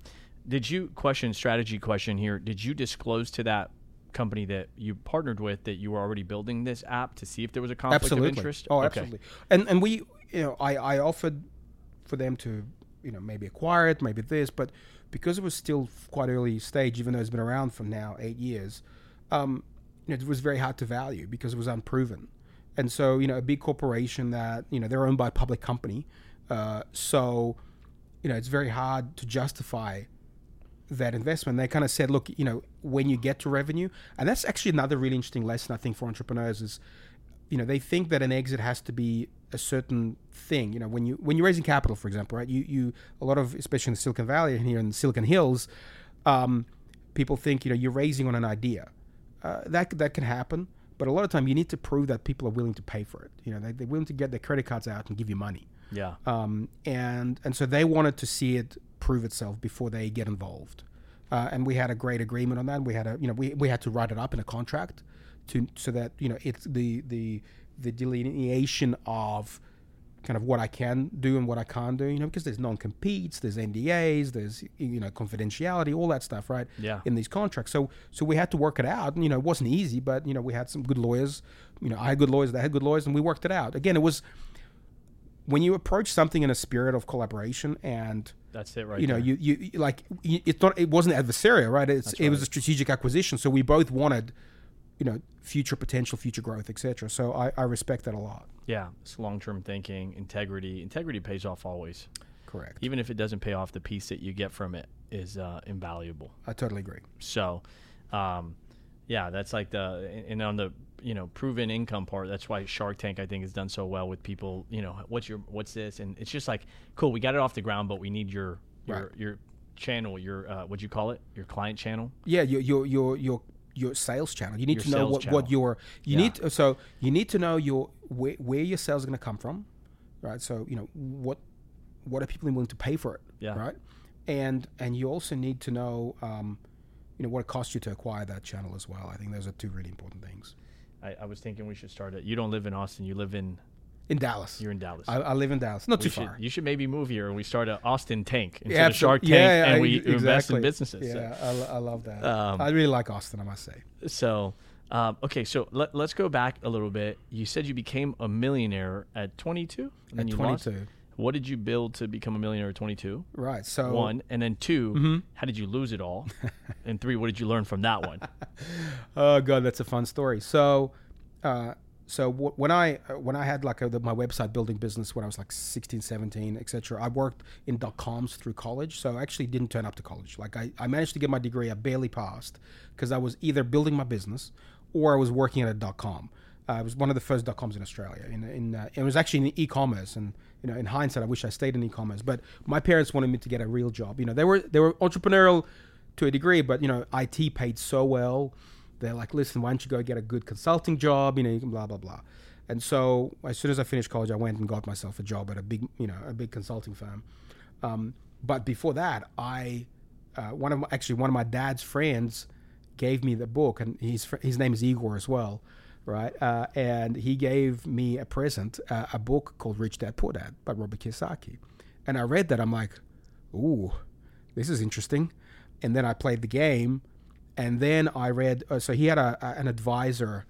S1: strategy question here, did you disclose to that company that you partnered with that you were already building this app to see if there was a conflict of interest?
S2: Oh, absolutely. And we, I offered for them to, maybe acquire it, maybe this, but because it was still quite early stage, even though it's been around for now 8 years, it was very hard to value because it was unproven. And so, a big corporation that, they're owned by a public company. So, it's very hard to justify that investment. They kind of said, look, when you get to revenue, and that's actually another really interesting lesson, I think, for entrepreneurs is, they think that an exit has to be a certain thing. When you're raising capital, for example, right? You a lot of, especially in the Silicon Valley and here in the Silicon Hills, people think, you're raising on an idea. That can happen, but a lot of time you need to prove that people are willing to pay for it. They're willing to get their credit cards out and give you money.
S1: Yeah.
S2: And so they wanted to see it prove itself before they get involved. And we had a great agreement on that. We had we had to write it up in a contract so that it's the delineation of kind of what I can do and what I can't do, because there's non-competes, there's NDAs, there's confidentiality, all that stuff, right?
S1: Yeah.
S2: In these contracts. So we had to work it out. It wasn't easy, but we had some good lawyers. I had good lawyers, they had good lawyers, and we worked it out. Again, it was when you approach something in a spirit of collaboration, and
S1: that's it, right?
S2: It wasn't adversarial, right? It was a strategic acquisition. So we both wanted, future potential, future growth, etc. So I respect that a lot.
S1: Yeah, it's long-term thinking, integrity. Integrity pays off always.
S2: Correct.
S1: Even if it doesn't pay off, the piece that you get from it is invaluable.
S2: I totally agree.
S1: So, that's like and on the proven income part. That's why Shark Tank, I think, has done so well with people. What's this? And it's just like, cool, we got it off the ground, but we need your channel, your what'd you call it? Your client channel?
S2: Yeah, your sales channel. You need to know what your you need to know where your sales are going to come from, right? So what are people willing to pay for it, right? And you also need to know what it costs you to acquire that channel as well. I think those are two really important things.
S1: I was thinking we should start it. You don't live in Austin. You live in
S2: Dallas.
S1: You're in Dallas.
S2: I live in Dallas. Not too far.
S1: You should maybe move here and we start an Austin Tank instead of Shark Tank, and we invest in businesses.
S2: Yeah, I love that. I really like Austin, I must say.
S1: So, okay, so let's go back a little bit. You said you became a millionaire at 22? And then
S2: at 22.
S1: What did you build to become a millionaire at 22?
S2: Right. So
S1: 1, and then 2, how did you lose it all? And 3, what did you learn from that one?
S2: Oh God, that's a fun story. So when I had my website building business when I was like 16, 17, etc., I worked in .coms through college. So I actually didn't turn up to college. Like I managed to get my degree. I barely passed because I was either building my business or I was working at a .com. I was one of the first .coms in Australia. It was actually in e-commerce, and in hindsight, I wish I stayed in e-commerce. But my parents wanted me to get a real job. They were entrepreneurial to a degree, but IT paid so well. They're like, listen, why don't you go get a good consulting job? You can blah blah blah. And so as soon as I finished college, I went and got myself a job at a big consulting firm. But before that, one of my dad's friends gave me the book, and his name is Igor as well. Right, and he gave me a present, a book called Rich Dad Poor Dad by Robert Kiyosaki. And I read that, I'm like, ooh, this is interesting. And then I played the game, and then I read, so he had an advisor,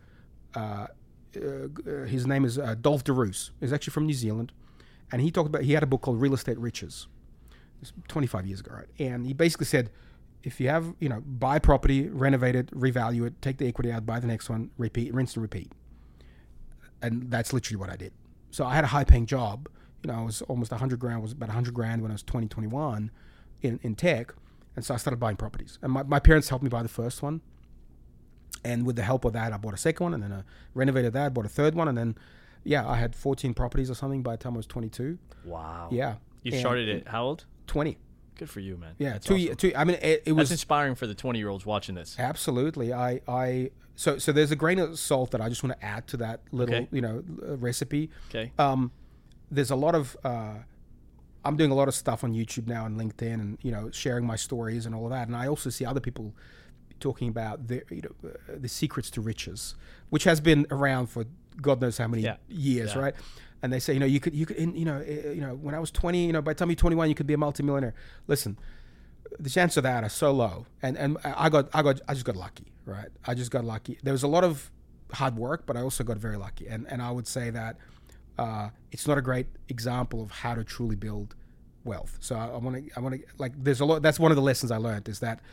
S2: his name is Dolph DeRoos. He's actually from New Zealand. And he had a book called Real Estate Riches. It was 25 years ago, right? And he basically said, if you have, buy property, renovate it, revalue it, take the equity out, buy the next one, repeat, rinse and repeat. And that's literally what I did. So I had a high-paying job. I was almost about $100,000 when I was 21 in tech. And so I started buying properties. And my parents helped me buy the first one. And with the help of that, I bought a second one, and then I renovated that, bought a third one. And then, I had 14 properties or something by the time I was 22.
S1: Wow.
S2: Yeah.
S1: You started at how old?
S2: 20.
S1: Good for you, man.
S2: Yeah,
S1: That's
S2: two.
S1: Awesome.
S2: I mean, it was
S1: that's inspiring for the 20-year-olds watching this.
S2: Absolutely. So there's a grain of salt that I just want to add to that little, recipe.
S1: Okay.
S2: There's a lot of. I'm doing a lot of stuff on YouTube now and LinkedIn, and sharing my stories and all of that. And I also see other people talking about the secrets to riches, which has been around for God knows how many years, right? And they say, you could, when I was 20, by the time you're 21, you could be a multimillionaire. Listen, the chances of that are so low. And I just got lucky, right? I just got lucky. There was a lot of hard work, but I also got very lucky. And I would say that it's not a great example of how to truly build wealth. So I want to like, there's a lot. That's one of the lessons I learned, is that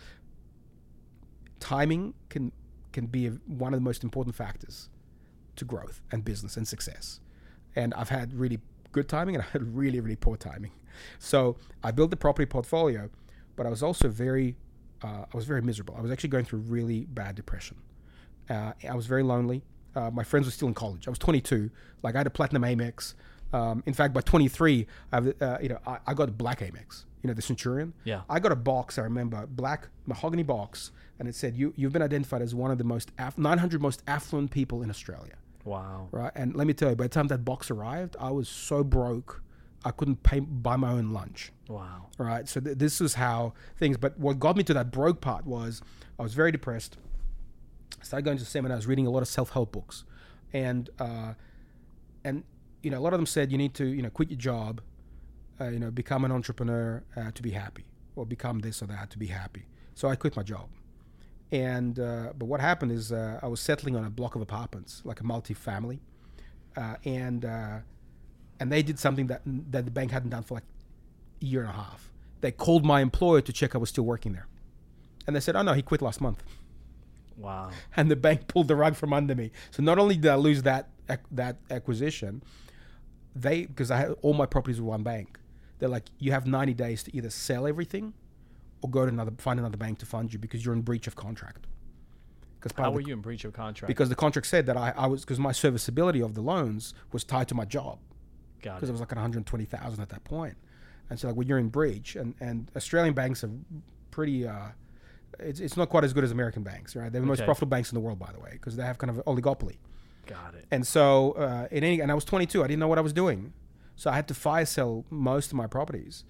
S2: timing can be one of the most important factors to growth and business and success. And I've had really good timing, and I had really, really poor timing. So I built the property portfolio, but I was also very miserable. I was actually going through really bad depression. I was very lonely. My friends were still in college. I was 22. Like, I had a platinum Amex. In fact, by 23, I got a black Amex. The Centurion.
S1: Yeah.
S2: I got a box. I remember, black mahogany box, and it said, "You've been identified as one of the 900 most affluent people in Australia."
S1: Wow.
S2: Right. And let me tell you, by the time that box arrived, I was so broke, I couldn't buy my own lunch.
S1: Wow.
S2: Right. So this is how things. But what got me to that broke part was I was very depressed. I started going to seminars, reading a lot of self-help books, and a lot of them said you need to quit your job, become an entrepreneur to be happy, or become this or that to be happy. So I quit my job. And but what happened is I was settling on a block of apartments, like a multi-family, and they did something that the bank hadn't done for like a year and a half. They called my employer to check I was still working there, and they said, "Oh no, he quit last month."
S1: Wow.
S2: And the bank pulled the rug from under me. So not only did I lose that acquisition, because I had all my properties with one bank, they're like, "You have 90 days to either sell everything or find another bank to fund you, because you're in breach of contract."
S1: How were you in breach of contract?
S2: Because the contract said that I was, because my serviceability of the loans was tied to my job.
S1: Got it.
S2: Because it was like 120,000 at that point. And so, like, well, you're in breach. And Australian banks are pretty, it's not quite as good as American banks, right? They're the most profitable banks in the world, by the way, because they have kind of an oligopoly.
S1: Got it.
S2: And so, and I was 22. I didn't know what I was doing. So I had to fire sell most of my properties.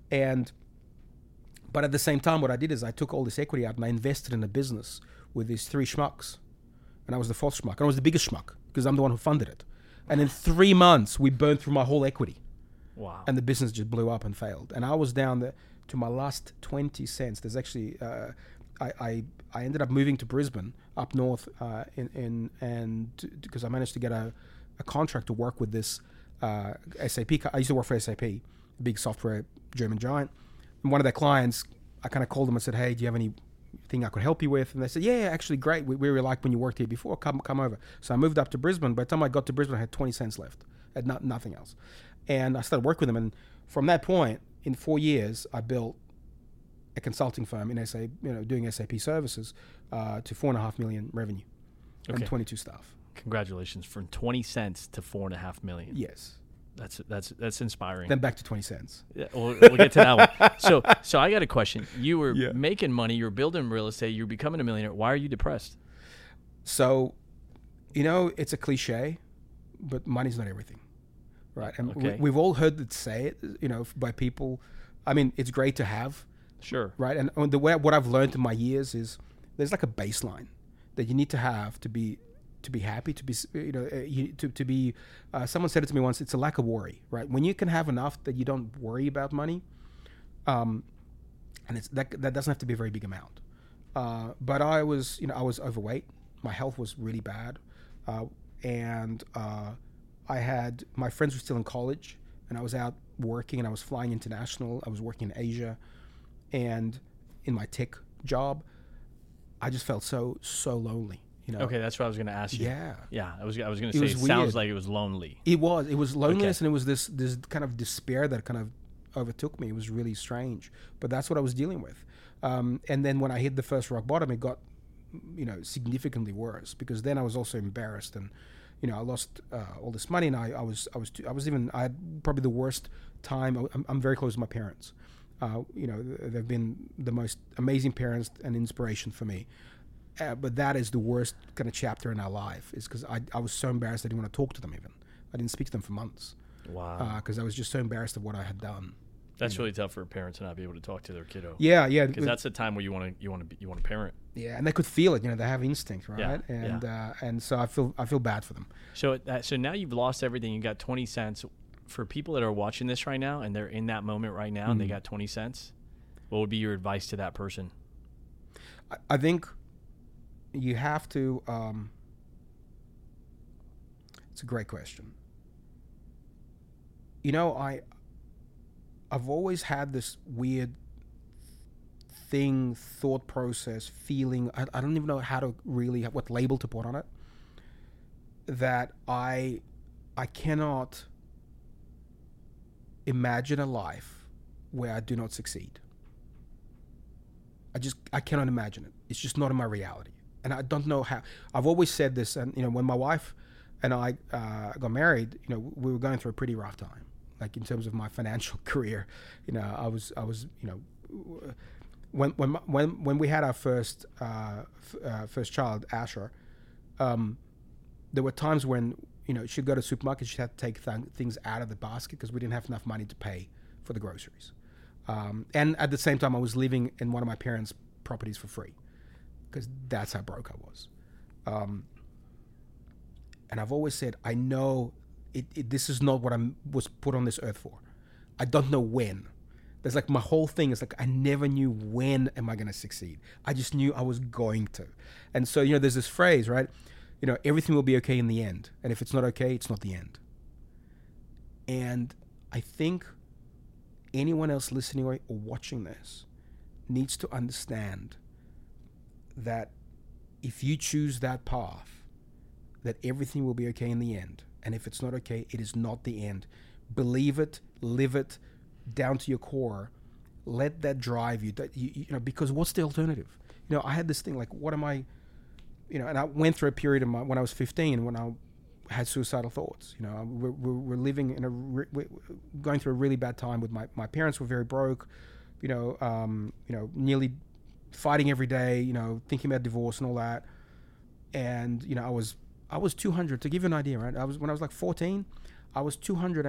S2: But at the same time, what I did is I took all this equity out and I invested in a business with these 3 schmucks. And I was the 4th schmuck. And I was the biggest schmuck because I'm the one who funded it. And in 3 months, we burned through my whole equity.
S1: Wow.
S2: And the business just blew up and failed. And I was down to my last 20 cents. There's actually, I ended up moving to Brisbane up north because I managed to get a contract to work with this SAP. I used to work for SAP, a big software German giant. And one of their clients, I kind of called them and said, "Hey, do you have anything I could help you with?" And they said, "Yeah, actually, great. We really liked when you worked here before. Come over." So I moved up to Brisbane. By the time I got to Brisbane, I had 20 cents left. I had nothing else. And I started working with them. And from that point, in 4 years, I built a consulting firm in SAP, doing SAP services to 4.5 million revenue and 22 staff.
S1: Congratulations, from 20 cents to 4.5 million.
S2: Yes.
S1: That's inspiring.
S2: Then back to 20 cents.
S1: Yeah, we'll get to that one. So I got a question. You were making money. You were building real estate. You were becoming a millionaire. Why are you depressed?
S2: So, it's a cliche, but money's not everything, right? And we've all heard it say it, by people. I mean, it's great to have.
S1: Sure.
S2: Right. And what I've learned in my years is there's like a baseline that you need to have to be happy, to be, someone said it to me once, it's a lack of worry, right? When you can have enough that you don't worry about money, and that doesn't have to be a very big amount. But I was overweight. My health was really bad. And my friends were still in college, and I was out working, and I was flying international. I was working in Asia, and in my tech job, I just felt so lonely.
S1: Okay, that's what I was going to ask you.
S2: Yeah.
S1: I was going to say it sounds like it was lonely.
S2: It was loneliness, and it was this kind of despair that kind of overtook me. It was really strange, but that's what I was dealing with. And then when I hit the first rock bottom, it got significantly worse, because then I was also embarrassed, and I lost all this money, and I had probably the worst time. I'm very close to my parents. They've been the most amazing parents and inspiration for me. But that is the worst kind of chapter in our life, is because I was so embarrassed I didn't want to talk to them even. I didn't speak to them for months.
S1: Wow.
S2: Because I was just so embarrassed of what I had done.
S1: That's really tough for a parent to not be able to talk to their kiddo.
S2: Yeah.
S1: Because that's the time where you want to parent.
S2: Yeah, and they could feel it. They have instinct, right?
S1: Yeah.
S2: And so I feel bad for them.
S1: So now you've lost everything. You got 20 cents. For people that are watching this right now and they're in that moment right now, and they got 20 cents, what would be your advice to that person?
S2: I think you have to. It's a great question. You know, I've always had this weird thought process, feeling. I don't even know what label to put on it. That I cannot imagine a life where I do not succeed. I cannot imagine it. It's just not in my reality. And I don't know how. I've always said this, and when my wife and I got married, we were going through a pretty rough time, like in terms of my financial career. I was when we had our first child, Asher, there were times when she'd go to the supermarket, she'd have to take things out of the basket because we didn't have enough money to pay for the groceries. And at the same time, I was living in one of my parents' properties for free because that's how broke I was. And I've always said, I know this is not what I was put on this earth for. I don't know when. There's like my whole thing is like I never knew when am I going to succeed. I just knew I was going to. And so, there's this phrase, right? Everything will be okay in the end. And if it's not okay, it's not the end. And I think anyone else listening or watching this needs to understand that if you choose that path, that everything will be okay in the end. And if it's not okay, it is not the end. Believe it, live it, down to your core. Let that drive you. That because what's the alternative? I had this thing like, what am I? And I went through a period when I was 15 when I had suicidal thoughts. We're living going through a really bad time with my parents were very broke. Nearly fighting every day. Thinking about divorce and all that. And I was 200. To give you an idea, right? When I was like 14, I was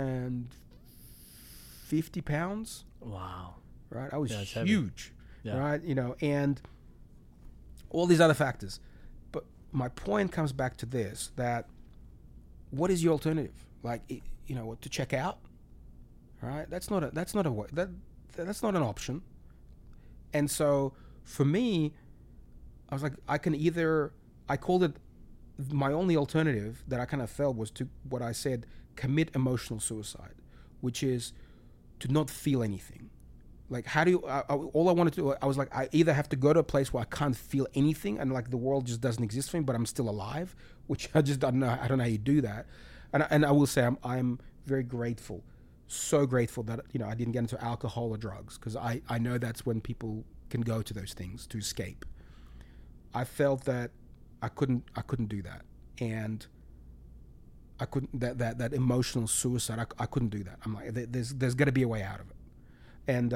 S2: 250 pounds.
S1: Wow.
S2: Right? I was
S1: That's
S2: huge.
S1: Yeah.
S2: Right? And all these other factors. But my point comes back to this, that what is your alternative? Like, to check out? Right? That's not an option. And so for me, I was like, I called it, my only alternative that I kind of felt was to what I said, commit emotional suicide, which is to not feel anything. Like, how do you, all I wanted to do, I was like, I either have to go to a place where I can't feel anything and like the world just doesn't exist for me, but I'm still alive, which I just don't know. I don't know how you do that. And I will say I'm very grateful, so grateful that, I didn't get into alcohol or drugs, because I know that's when people can go to those things to escape. I felt that I couldn't do that. And I couldn't, that emotional suicide, I couldn't do that. I'm like, there's got to be a way out of it. And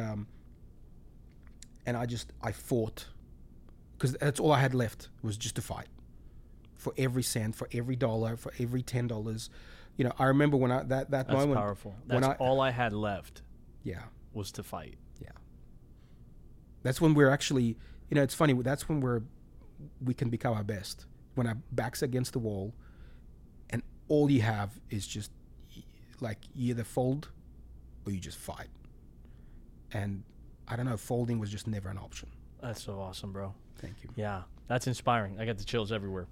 S2: I fought, because that's all I had left was just to fight for every cent, for every dollar, for every $10. I remember when that
S1: that's
S2: moment.
S1: That's powerful. That's all I had left.
S2: Yeah.
S1: Was to fight.
S2: Yeah. That's when we're actually, it's funny. That's when we can become our best, when our back's against the wall, and all you have is just like you either fold or you just fight. And I don't know, folding was just never an option.
S1: That's so awesome, bro.
S2: Thank you.
S1: Yeah, that's inspiring. I got the chills everywhere.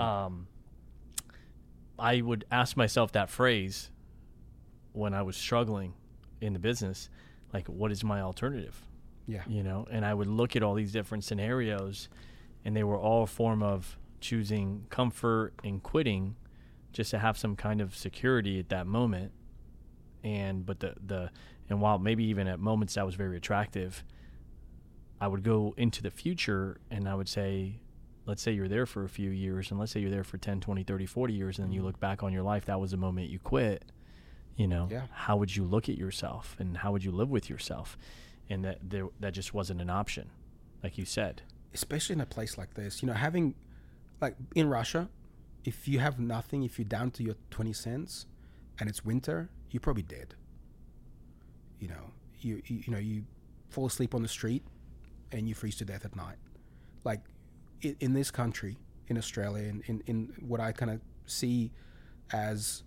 S1: I would ask myself that phrase when I was struggling in the business, like, what is my alternative?
S2: Yeah.
S1: And I would look at all these different scenarios, and they were all a form of choosing comfort and quitting just to have some kind of security at that moment. And while maybe even at moments that was very attractive, I would go into the future and I would say, let's say you're there for a few years, and let's say you're there for 10, 20, 30, 40 years, and then you look back on your life, that was the moment you quit.
S2: Yeah.
S1: How would you look at yourself, and how would you live with yourself? And that just wasn't an option, like you said.
S2: Especially in a place like this, having, like in Russia, if you have nothing, if you're down to your 20 cents and it's winter, you're probably dead. You fall asleep on the street and you freeze to death at night. Like in this country, in Australia, in what I kind of see as,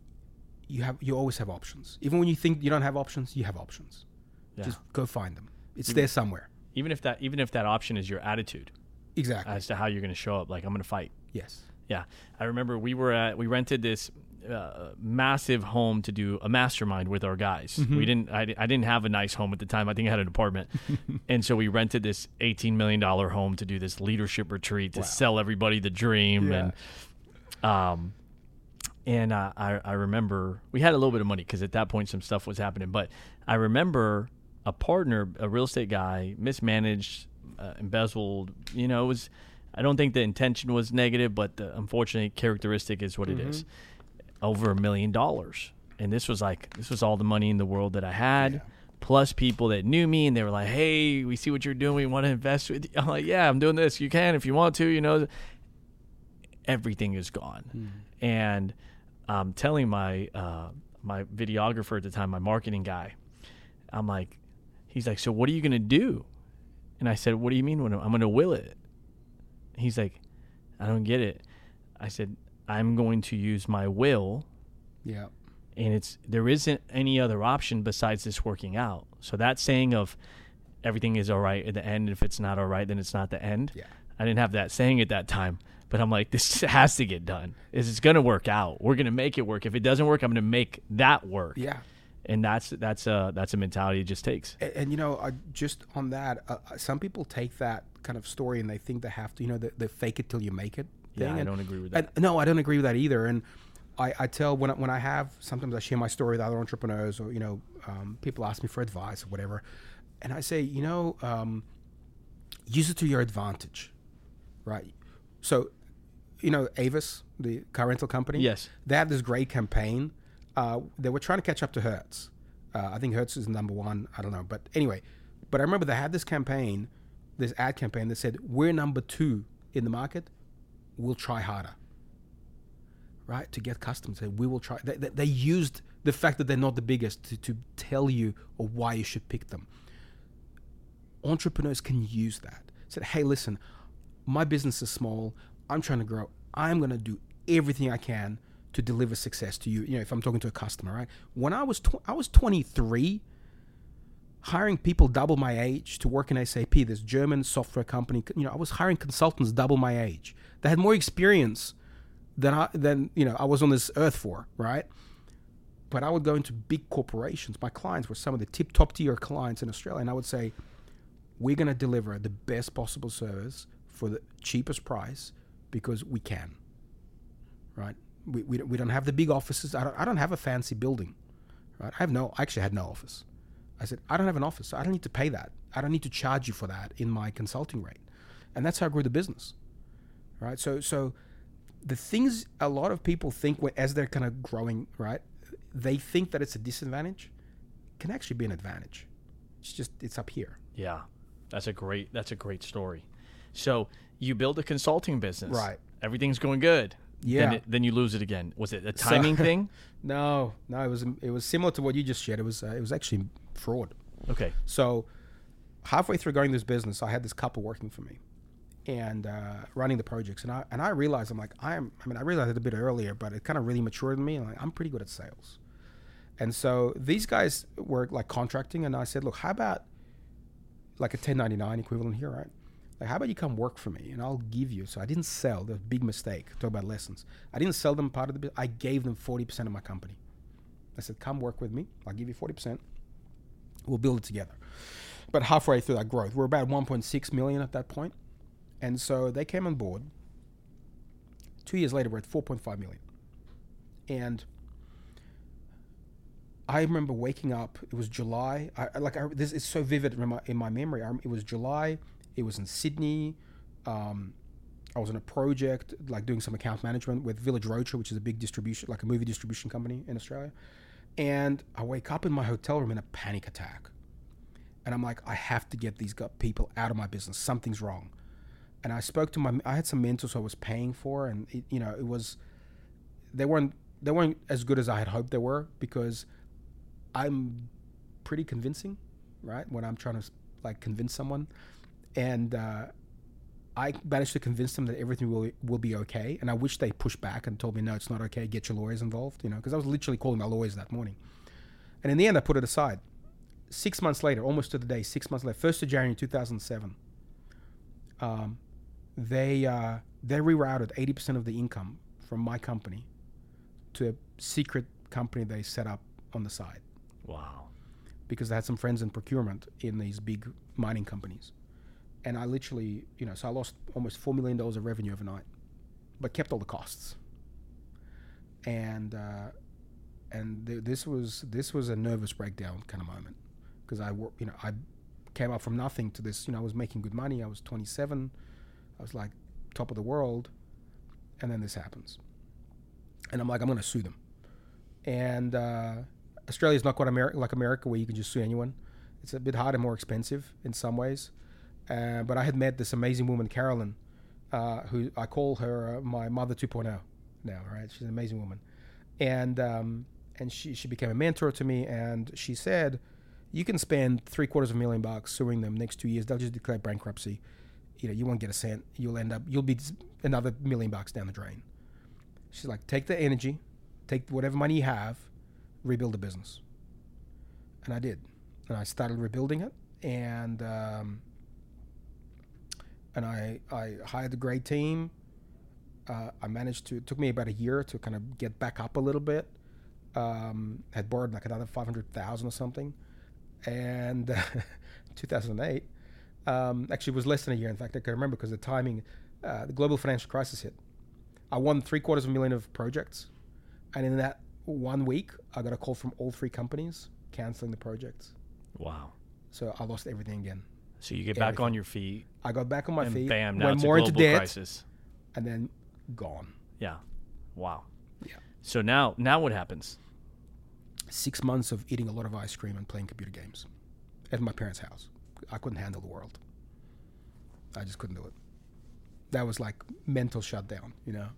S2: you always have options. Even when you think you don't have options, you have options. Yeah. Just go find them. It's there somewhere.
S1: Even if that option is your attitude.
S2: Exactly.
S1: As to how you're going to show up. Like, I'm going to fight.
S2: Yes.
S1: Yeah. I remember we rented this massive home to do a mastermind with our guys. Mm-hmm. I didn't have a nice home at the time. I think I had an apartment. And so we rented this $18 million home to do this leadership retreat to sell everybody the dream. Yeah. And I remember we had a little bit of money because at that point some stuff was happening. But I remember a partner, a real estate guy, mismanaged, embezzled. You know, it was. I don't think the intention was negative, but the unfortunate characteristic is what it is. Over $1 million, and this was all the money in the world that I had, plus people that knew me, and they were like, "Hey, we see what you're doing. We want to invest with you." I'm like, "Yeah, I'm doing this. You can if you want to." You know, everything is gone, and I'm telling my my videographer at the time, my marketing guy, I'm like, he's like, "So what are you gonna do?" And I said, "What do you mean? I'm gonna will it?" He's like, "I don't get it." I said, "I'm going to use my will."
S2: Yeah.
S1: And there isn't any other option besides this working out. So that saying of everything is all right at the end, if it's not all right, then it's not the end.
S2: Yeah.
S1: I didn't have that saying at that time, but I'm like, this has to get done. It's going to work out. We're going to make it work. If it doesn't work, I'm going to make that work.
S2: Yeah.
S1: And that's a mentality it just takes.
S2: And you know, just on that, some people take that kind of story and they think they have to, you know, the fake it till you make it thing.
S1: Yeah, I don't agree with that.
S2: No, I don't agree with that either. And I tell when I have, sometimes I share my story with other entrepreneurs, or, you know, people ask me for advice or whatever. And I say, you know, use it to your advantage, right? So, you know, Avis, the car rental company.
S1: Yes.
S2: They have this great campaign. They were trying to catch up to Hertz. I think Hertz is number one. I don't know. But anyway, I remember they had this campaign, this ad campaign that said, "We're number 2 in the market. We'll try harder." Right? To get customers. We will try. They used the fact that they're not the biggest to tell you or why you should pick them. Entrepreneurs can use that. Said, "Hey, listen, my business is small. I'm trying to grow. I'm going to do everything I can to deliver success to you." You know, if I'm talking to a customer, right? When I was 23, hiring people double my age to work in SAP, this German software company. You know, I was hiring consultants double my age. They had more experience than you know I was on this earth for, right? But I would go into big corporations. My clients were some of the top tier clients in Australia, and I would say, "We're going to deliver the best possible service for the cheapest price because we can." Right? We don't have the big offices. I don't have a fancy building, right? I actually had no office. I said, "I don't have an office, so I don't need to pay that. I don't need to charge you for that in my consulting rate." And that's how I grew the business, right? So the things a lot of people think as they're kind of growing, right? They think that it's a disadvantage, can actually be an advantage. It's up here.
S1: Yeah, that's a great story. So you build a consulting business,
S2: right?
S1: Everything's going good.
S2: Yeah.
S1: Then you lose it again. Was it a timing thing?
S2: No. It was similar to what you just shared. It was actually fraud.
S1: Okay.
S2: So halfway through going this business, I had this couple working for me, and running the projects, and I realized I realized it a bit earlier, but it kind of really matured in me. I'm pretty good at sales, and so these guys were like contracting, and I said, "Look, how about like a 1099 equivalent here, right? Like, how about you come work for me and I'll give you." So I didn't sell. The big mistake. Talk about lessons. I didn't sell them part of the business. I gave them 40% of my company. I said, "Come work with me. I'll give you 40%. We'll build it together." But halfway through that growth, we're about 1.6 million at that point. And so they came on board. 2 years later, we're at 4.5 million. And I remember waking up. It was July. This is so vivid in my memory. It was July. It was in Sydney. I was on a project, like doing some account management with Village Roadshow, which is a big distribution, like a movie distribution company in Australia. And I wake up in my hotel room in a panic attack. And I'm like, I have to get these people out of my business. Something's wrong. And I spoke to I had some mentors who I was paying for, and they weren't as good as I had hoped they were, because I'm pretty convincing, right? When I'm trying to like convince someone, and I managed to convince them that everything will be okay. And I wish they pushed back and told me, "No, it's not okay. Get your lawyers involved," because I was literally calling my lawyers that morning. And in the end, I put it aside. 6 months later, almost to the day, 6 months later, 1st of January 2007, they rerouted 80% of the income from my company to a secret company they set up on the side.
S1: Wow.
S2: Because they had some friends in procurement in these big mining companies. And I literally, so I lost almost $4 million of revenue overnight, but kept all the costs. And this was a nervous breakdown kind of moment, because I came up from nothing to this. I was making good money. I was 27. I was like top of the world, and then this happens, and I'm like, I'm going to sue them. And Australia is not quite like America, where you can just sue anyone. It's a bit harder, more expensive in some ways. But I had met this amazing woman, Carolyn, who I call her my mother 2.0 now. Right, she's an amazing woman, and she became a mentor to me. And she said, you can spend $750,000 suing them next 2 years. They'll just declare bankruptcy. You won't get a cent. You'll be another $1 million down the drain. She's like, take the energy, take whatever money you have, rebuild the business. And I did. And I started rebuilding it. And I hired a great team. I managed to, it took me about a year to kind of get back up a little bit. Had borrowed like another $500,000 or something. And 2008, actually it was less than a year. In fact, I can remember because the timing, the global financial crisis hit. I won $750,000 of projects. And in that 1 week, I got a call from all 3 companies canceling the projects.
S1: Wow.
S2: So I lost everything again.
S1: So you get back on your feet.
S2: I got back on my feet.
S1: Bam, now
S2: went
S1: it's
S2: more
S1: a global
S2: into debt,
S1: crisis.
S2: And then gone.
S1: Yeah. Wow.
S2: Yeah.
S1: So now what happens?
S2: 6 months of eating a lot of ice cream and playing computer games at my parents' house. I couldn't handle the world. I just couldn't do it. That was like mental shutdown,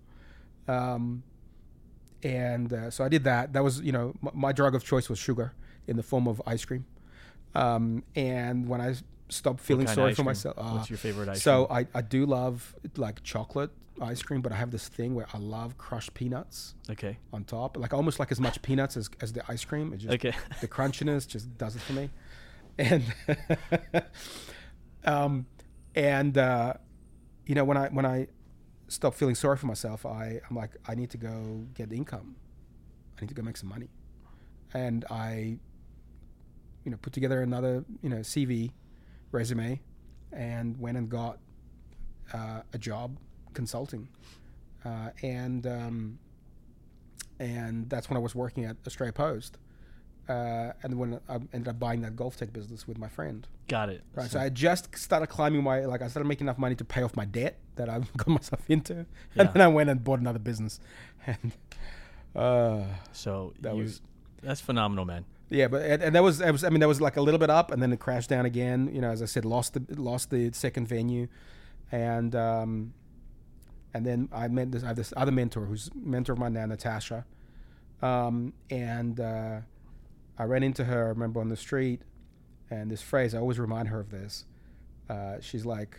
S2: So I did that. That was, my drug of choice was sugar in the form of ice cream. And when I stopped feeling sorry for myself.
S1: What's your favorite ice cream?
S2: So I do love like chocolate ice cream, but I have this thing where I love crushed peanuts.
S1: Okay.
S2: On top, like almost like as much peanuts as the ice cream. It just,
S1: okay.
S2: The crunchiness just does it for me. And when I stopped feeling sorry for myself, I'm like, I need to go get income. I need to go make some money. And I, put together another, CV, resume, and went and got a job consulting. And that's when I was working at Australia Post. And when I ended up buying that golf tech business with my friend.
S1: Got it.
S2: Right. So I just started climbing I started making enough money to pay off my debt that I got myself into. And then I went and bought another business. And
S1: that's phenomenal, man.
S2: Yeah, but and that was like a little bit up, and then it crashed down again. As I said, lost the second venue, and then I have this other mentor who's mentor of mine now, Natasha, and I ran into her, I remember, on the street, and this phrase, I always remind her of this. She's like,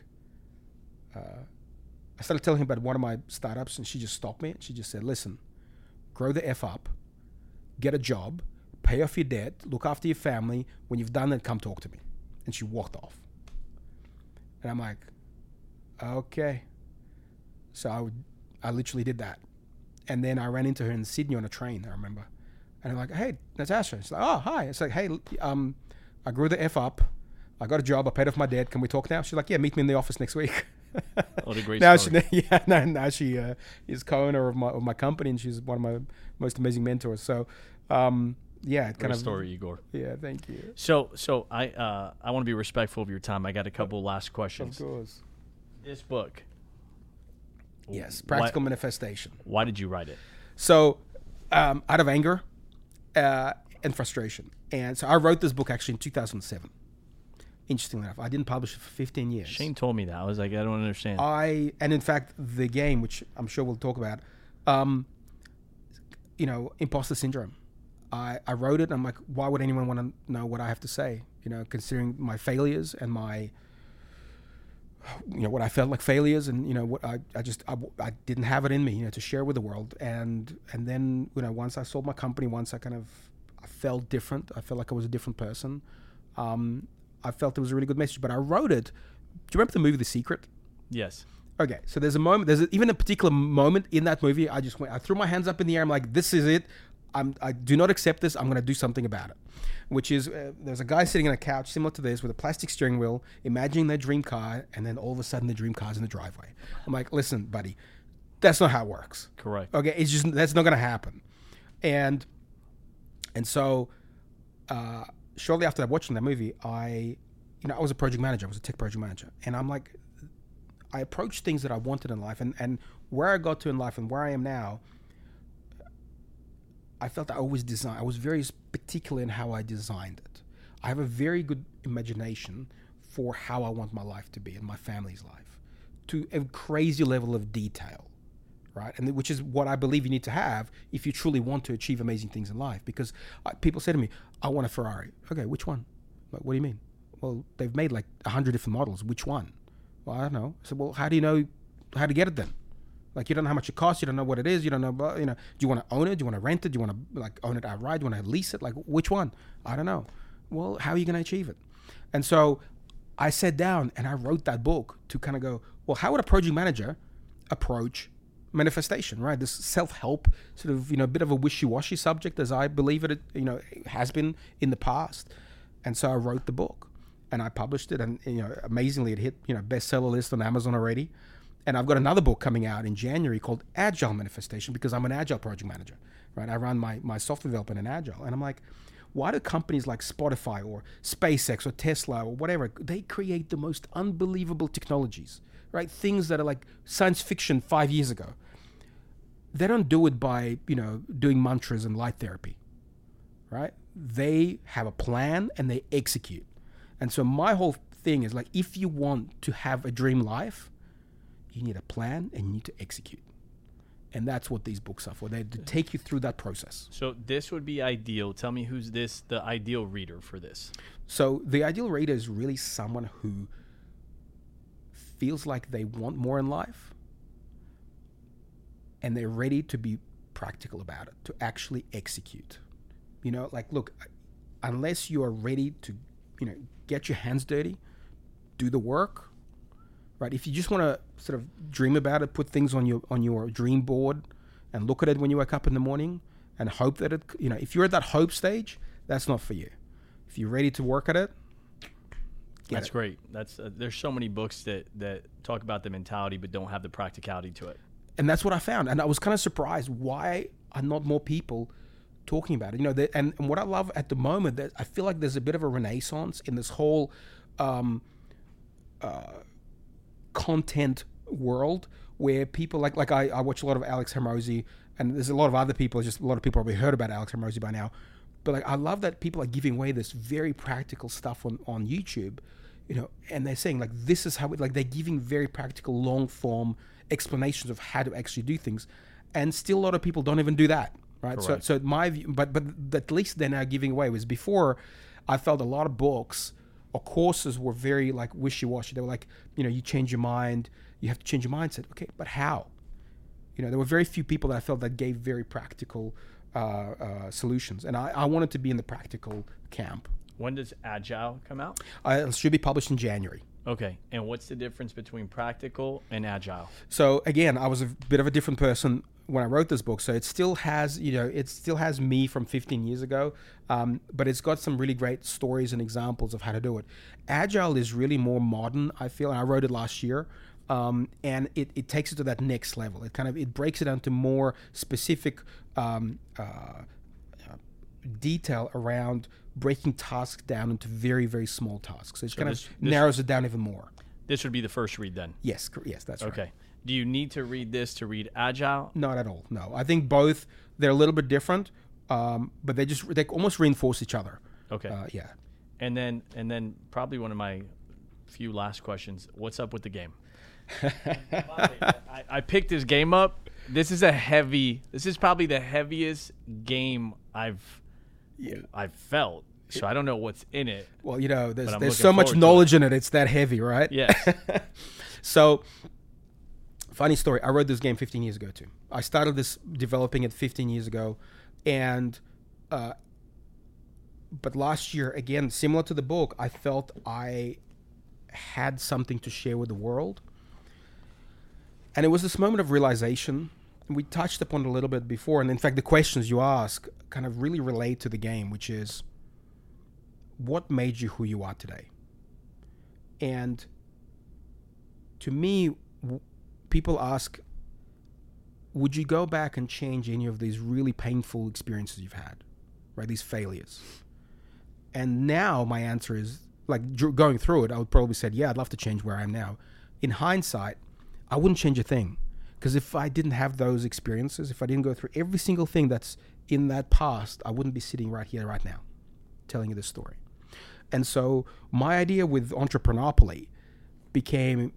S2: I started telling her about one of my startups, and she just stopped me. She just said, listen, grow the F up, get a job, pay off your debt, look after your family. When you've done that, come talk to me. And she walked off. And I'm like, okay. So I literally did that. And then I ran into her in Sydney on a train, I remember. And I'm like, hey, Natasha. She's like, oh, hi. It's like, hey, I grew the F up. I got a job. I paid off my debt. Can we talk now? She's like, yeah, meet me in the office next week.
S1: What a great
S2: story.
S1: Now
S2: she is co-owner of my company, and she's one of my most amazing mentors. So, great
S1: story, Igor.
S2: Yeah, thank you.
S1: So I want to be respectful of your time. I got a couple last questions.
S2: Of course.
S1: This book.
S2: Yes, Practical Manifestation.
S1: Why did you write it?
S2: So, out of anger and frustration. And so I wrote this book actually in 2007. Interestingly enough, I didn't publish it for 15 years.
S1: Shane told me that. I was like, I don't understand.
S2: And in fact, the game, which I'm sure we'll talk about, imposter syndrome. I wrote it, and I'm like, why would anyone want to know what I have to say? Considering my failures and my, what I felt like failures, and what I didn't have it in me, to share with the world. And then once I sold my company, once I felt different. I felt like I was a different person. I felt it was a really good message. But I wrote it. Do you remember the movie The Secret?
S1: Yes.
S2: Okay, so there's a moment. Even a particular moment in that movie. I threw my hands up in the air. I'm like, this is it. I do not accept this. I'm going to do something about it. Which is, there's a guy sitting on a couch similar to this with a plastic steering wheel, imagining their dream car, and then all of a sudden the dream car's in the driveway. I'm like, listen, buddy, that's not how it works.
S1: Correct.
S2: Okay, that's not going to happen. And so, shortly after watching that movie, I was a project manager. I was a tech project manager, and I'm like, I approached things that I wanted in life, and where I got to in life and where I am now. I felt I was very particular in how I designed it. I have a very good imagination for how I want my life to be and my family's life, to a crazy level of detail, right? And which is what I believe you need to have if you truly want to achieve amazing things in life. Because people say to me, I want a Ferrari. Okay, which one? Like, what do you mean? Well, they've made like 100 different models. Which one? Well, I don't know. I said, well, how do you know how to get it then? Like, you don't know how much it costs. You don't know what it is. You don't know, do you want to own it? Do you want to rent it? Do you want to like own it outright? Do you want to lease it? Like, which one? I don't know. Well, how are you going to achieve it? And so I sat down and I wrote that book to kind of go, well, how would a project manager approach manifestation, right? This self-help sort of, bit of a wishy-washy subject as I believe it has been in the past. And so I wrote the book and I published it, and, amazingly it hit, bestseller list on Amazon already. And I've got another book coming out in January called Agile Manifestation, because I'm an Agile project manager, right? I run my software development in Agile. And I'm like, why do companies like Spotify or SpaceX or Tesla or whatever, they create the most unbelievable technologies, right? Things that are like science fiction 5 years ago. They don't do it by, doing mantras and light therapy, right? They have a plan and they execute. And so my whole thing is like, if you want to have a dream life, you need a plan and you need to execute. And that's what these books are for. They to take you through that process.
S1: So this would be ideal. Tell me who's the ideal reader for this.
S2: So the ideal reader is really someone who feels like they want more in life and they're ready to be practical about it, to actually execute. Look, unless you are ready to, get your hands dirty, do the work, right? If you just want to sort of dream about it, put things on your dream board and look at it when you wake up in the morning and hope that it, if you're at that hope stage, that's not for you. If you're ready to work at it,
S1: that's great. There's so many books that talk about the mentality but don't have the practicality to it.
S2: And that's what I found. And I was kind of surprised, why are not more people talking about it? And what I love at the moment, that I feel like there's a bit of a renaissance in this whole content world, where people like I watch a lot of Alex Hormozi, and there's a lot of other people. Just a lot of people probably heard about Alex Hormozi by now, but I love that people are giving away this very practical stuff on YouTube, and they're saying like, this is how they're giving very practical long form explanations of how to actually do things, and still a lot of people don't even do that, right?
S1: Correct.
S2: So my view, but at least they're now giving away. Was before, I felt a lot of books or courses were very like wishy-washy. They were like, you change your mind, you have to change your mindset. Okay, but how? There were very few people that I felt that gave very practical solutions, and I wanted to be in the practical camp.
S1: When does Agile come out?
S2: It should be published in January.
S1: Okay, and what's the difference between practical and Agile?
S2: So again, I was a bit of a different person when I wrote this book, so it still has, me from 15 years ago, but it's got some really great stories and examples of how to do it. Agile is really more modern, I feel, and I wrote it last year, and it takes it to that next level. It breaks it down to more specific detail around breaking tasks down into very, very small tasks. So it narrows it down even more.
S1: This would be the first read then?
S2: Yes, that's right.
S1: Okay. Do you need to read this to read Agile?
S2: Not at all, no. I think both, they're a little bit different, but they almost reinforce each other.
S1: Okay.
S2: Yeah.
S1: And then probably one of my few last questions, what's up with the game? I picked this game up. This is probably the heaviest game I've felt. So I don't know what's in it.
S2: Well, there's so much knowledge in it. It's that heavy, right?
S1: Yes.
S2: So, funny story. I wrote this game 15 years ago too. I started developing it 15 years ago, and But last year, again, similar to the book, I felt I had something to share with the world. And it was this moment of realization. And we touched upon it a little bit before. And in fact, the questions you ask kind of really relate to the game, which is, what made you who you are today? And to me, people ask, would you go back and change any of these really painful experiences you've had, right? These failures. And now my answer is, like, going through it, I would probably say, yeah, I'd love to change where I am now. In hindsight, I wouldn't change a thing. Because if I didn't have those experiences, if I didn't go through every single thing that's in that past, I wouldn't be sitting right here, right now, telling you this story. And so my idea with Entrepreneurpoly became,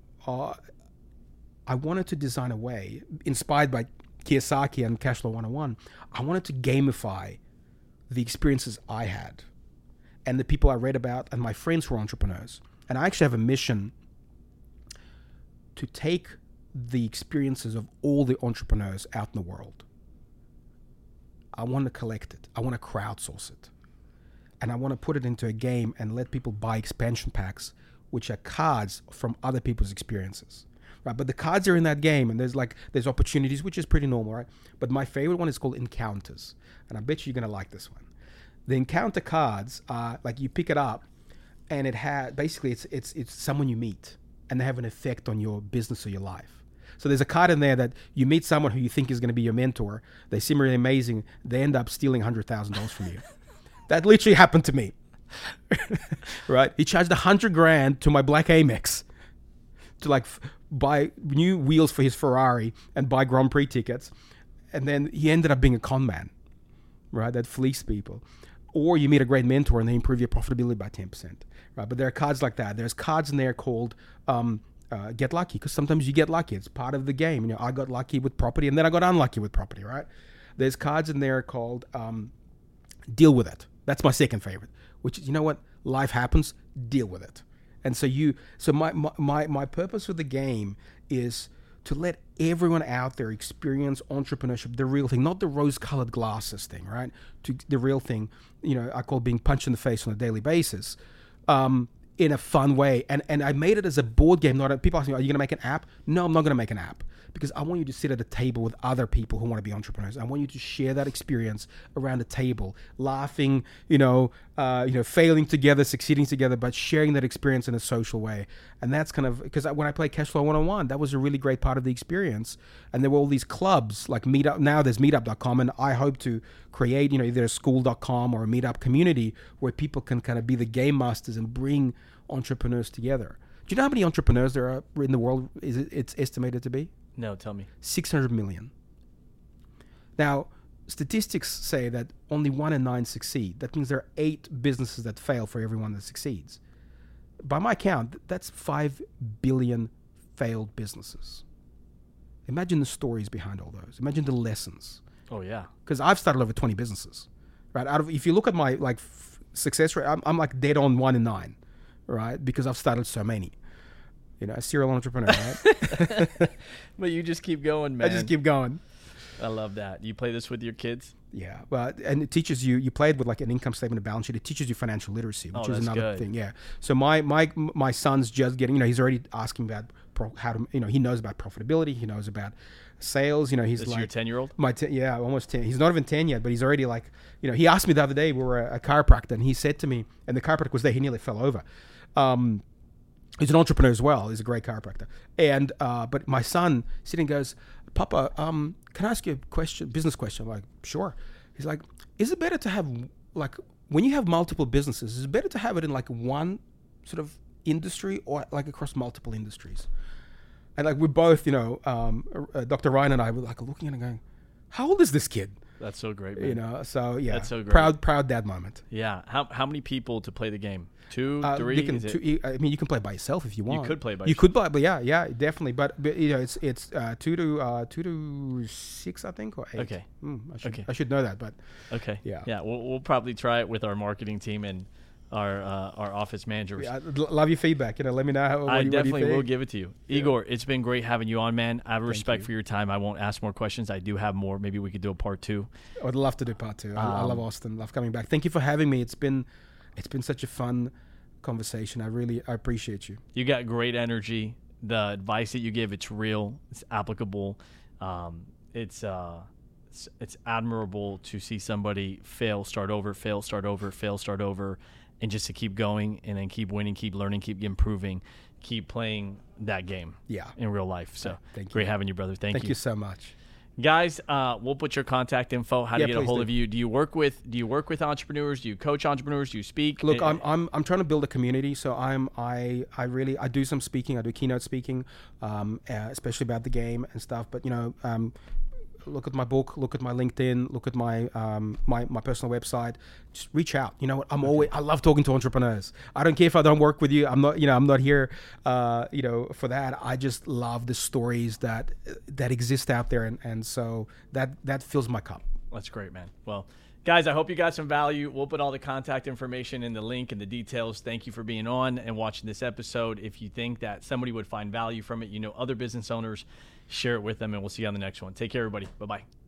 S2: I wanted to design a way, inspired by Kiyosaki and Cashflow 101, I wanted to gamify the experiences I had and the people I read about and my friends who are entrepreneurs. And I actually have a mission to take the experiences of all the entrepreneurs out in the world. I want to collect it. I want to crowdsource it. And I want to put it into a game and let people buy expansion packs, which are cards from other people's experiences. Right? But the cards are in that game, and there's opportunities, which is pretty normal, right? But my favorite one is called Encounters. And I bet you're going to like this one. The encounter cards are like, you pick it up and it has, basically it's someone you meet and they have an effect on your business or your life. So there's a card in there that you meet someone who you think is going to be your mentor. They seem really amazing. They end up stealing $100,000 from you. That literally happened to me. Right? He charged $100,000 to my black Amex to buy new wheels for his Ferrari and buy Grand Prix tickets. And then he ended up being a con man, right? That fleeced people. Or you meet a great mentor and they improve your profitability by 10%, right? But there are cards like that. There's cards in there called Get Lucky, because sometimes you get lucky. It's part of the game. You know, I got lucky with property and then I got unlucky with property, right? There's cards in there called Deal With It. That's my second favorite, which is, you know what? Life happens, deal with it. And so my purpose with the game is to let everyone out there experience entrepreneurship, the real thing, not the rose-colored glasses thing, right? To the real thing, you know, I call being punched in the face on a daily basis, in a fun way. And I made it as a board game. People ask me, are you going to make an app? No, I'm not going to make an app, because I want you to sit at a table with other people who want to be entrepreneurs. I want you to share that experience around the table, laughing, failing together, succeeding together, but sharing that experience in a social way. And that's kind of, because when I played Cashflow 101, that was a really great part of the experience. And there were all these clubs like Meetup. Now there's meetup.com, and I hope to create, either a school.com or a meetup community where people can kind of be the game masters and bring entrepreneurs together. Do you know how many entrepreneurs there are in the world? It's estimated to be?
S1: No, tell me.
S2: 600 million. Now, statistics say that only 1 in 9 succeed. That means there are 8 businesses that fail for every one that succeeds. By my count, that's 5 billion failed businesses. Imagine the stories behind all those. Imagine the lessons.
S1: Oh, yeah.
S2: Because I've started over 20 businesses. Right? If you look at my success rate, I'm like dead on 1 in 9. Right? Because I've started so many. A serial entrepreneur, right?
S1: But you just keep going, man.
S2: I just keep going.
S1: I love that. You play this with your kids?
S2: Yeah. Well, and it teaches you play it with like an income statement, a balance sheet. It teaches you financial literacy, which is another thing. Yeah. So my son's just getting, he's already asking about how to, he knows about profitability. He knows about sales. He's
S1: your 10-year-old?
S2: Yeah, almost 10. He's not even 10 yet, but he's already he asked me the other day, we were a chiropractor, and he said to me, and the chiropractor was there, he nearly fell over. He's an entrepreneur as well. He's a great chiropractor. And but my son sitting goes, Papa, can I ask you a business question? I'm like, sure. He's like, is it better to have, when you have multiple businesses, is it better to have it in one sort of industry or across multiple industries? And we're both, Dr. Ryan and I were looking at it and going, how old is this kid?
S1: That's so great, man.
S2: So yeah,
S1: that's so great.
S2: Proud dad moment.
S1: Yeah. How many people to play the game? 2, 3?
S2: You can play by yourself if you want.
S1: You could play by
S2: yourself. You could play, but yeah, definitely. But it's 2 to 6, I think, or 8.
S1: Okay.
S2: I should know that, but
S1: okay.
S2: Yeah.
S1: Yeah. We'll probably try it with our marketing team, and our office managers.
S2: Yeah, love your feedback. Let me know how.
S1: I definitely will give it to you, Igor. It's been great having you on, man. I have respect for your time. I won't ask more questions. I do have more. Maybe we could do a part 2.
S2: I would love to do part 2. I love Austin. Love coming back. Thank you for having me. It's been such a fun conversation. I appreciate you.
S1: You got great energy. The advice that you give, it's real. It's applicable. It's admirable to see somebody fail, start over, fail, start over, fail, start over. And just to keep going and then keep winning, keep learning, keep improving, keep playing that game in real life. So great having you, brother. Thank you.
S2: Thank you so much.
S1: Guys, we'll put your contact info, how to get a hold of you. Do you work with entrepreneurs? Do you coach entrepreneurs? Do you speak?
S2: Look, I'm trying to build a community. So I do some speaking. I do keynote speaking, especially about the game and stuff. But look at my book, look at my LinkedIn, look at my my personal website. Just reach out. You know what? I love talking to entrepreneurs. I don't care if I don't work with you. I'm not here for that. I just love the stories that exist out there, and so that fills my cup.
S1: That's great, man. Well, guys, I hope you got some value. We'll put all the contact information in the link and the details. Thank you for being on and watching this episode. If you think that somebody would find value from it, other business owners, share it with them, and we'll see you on the next one. Take care, everybody. Bye-bye.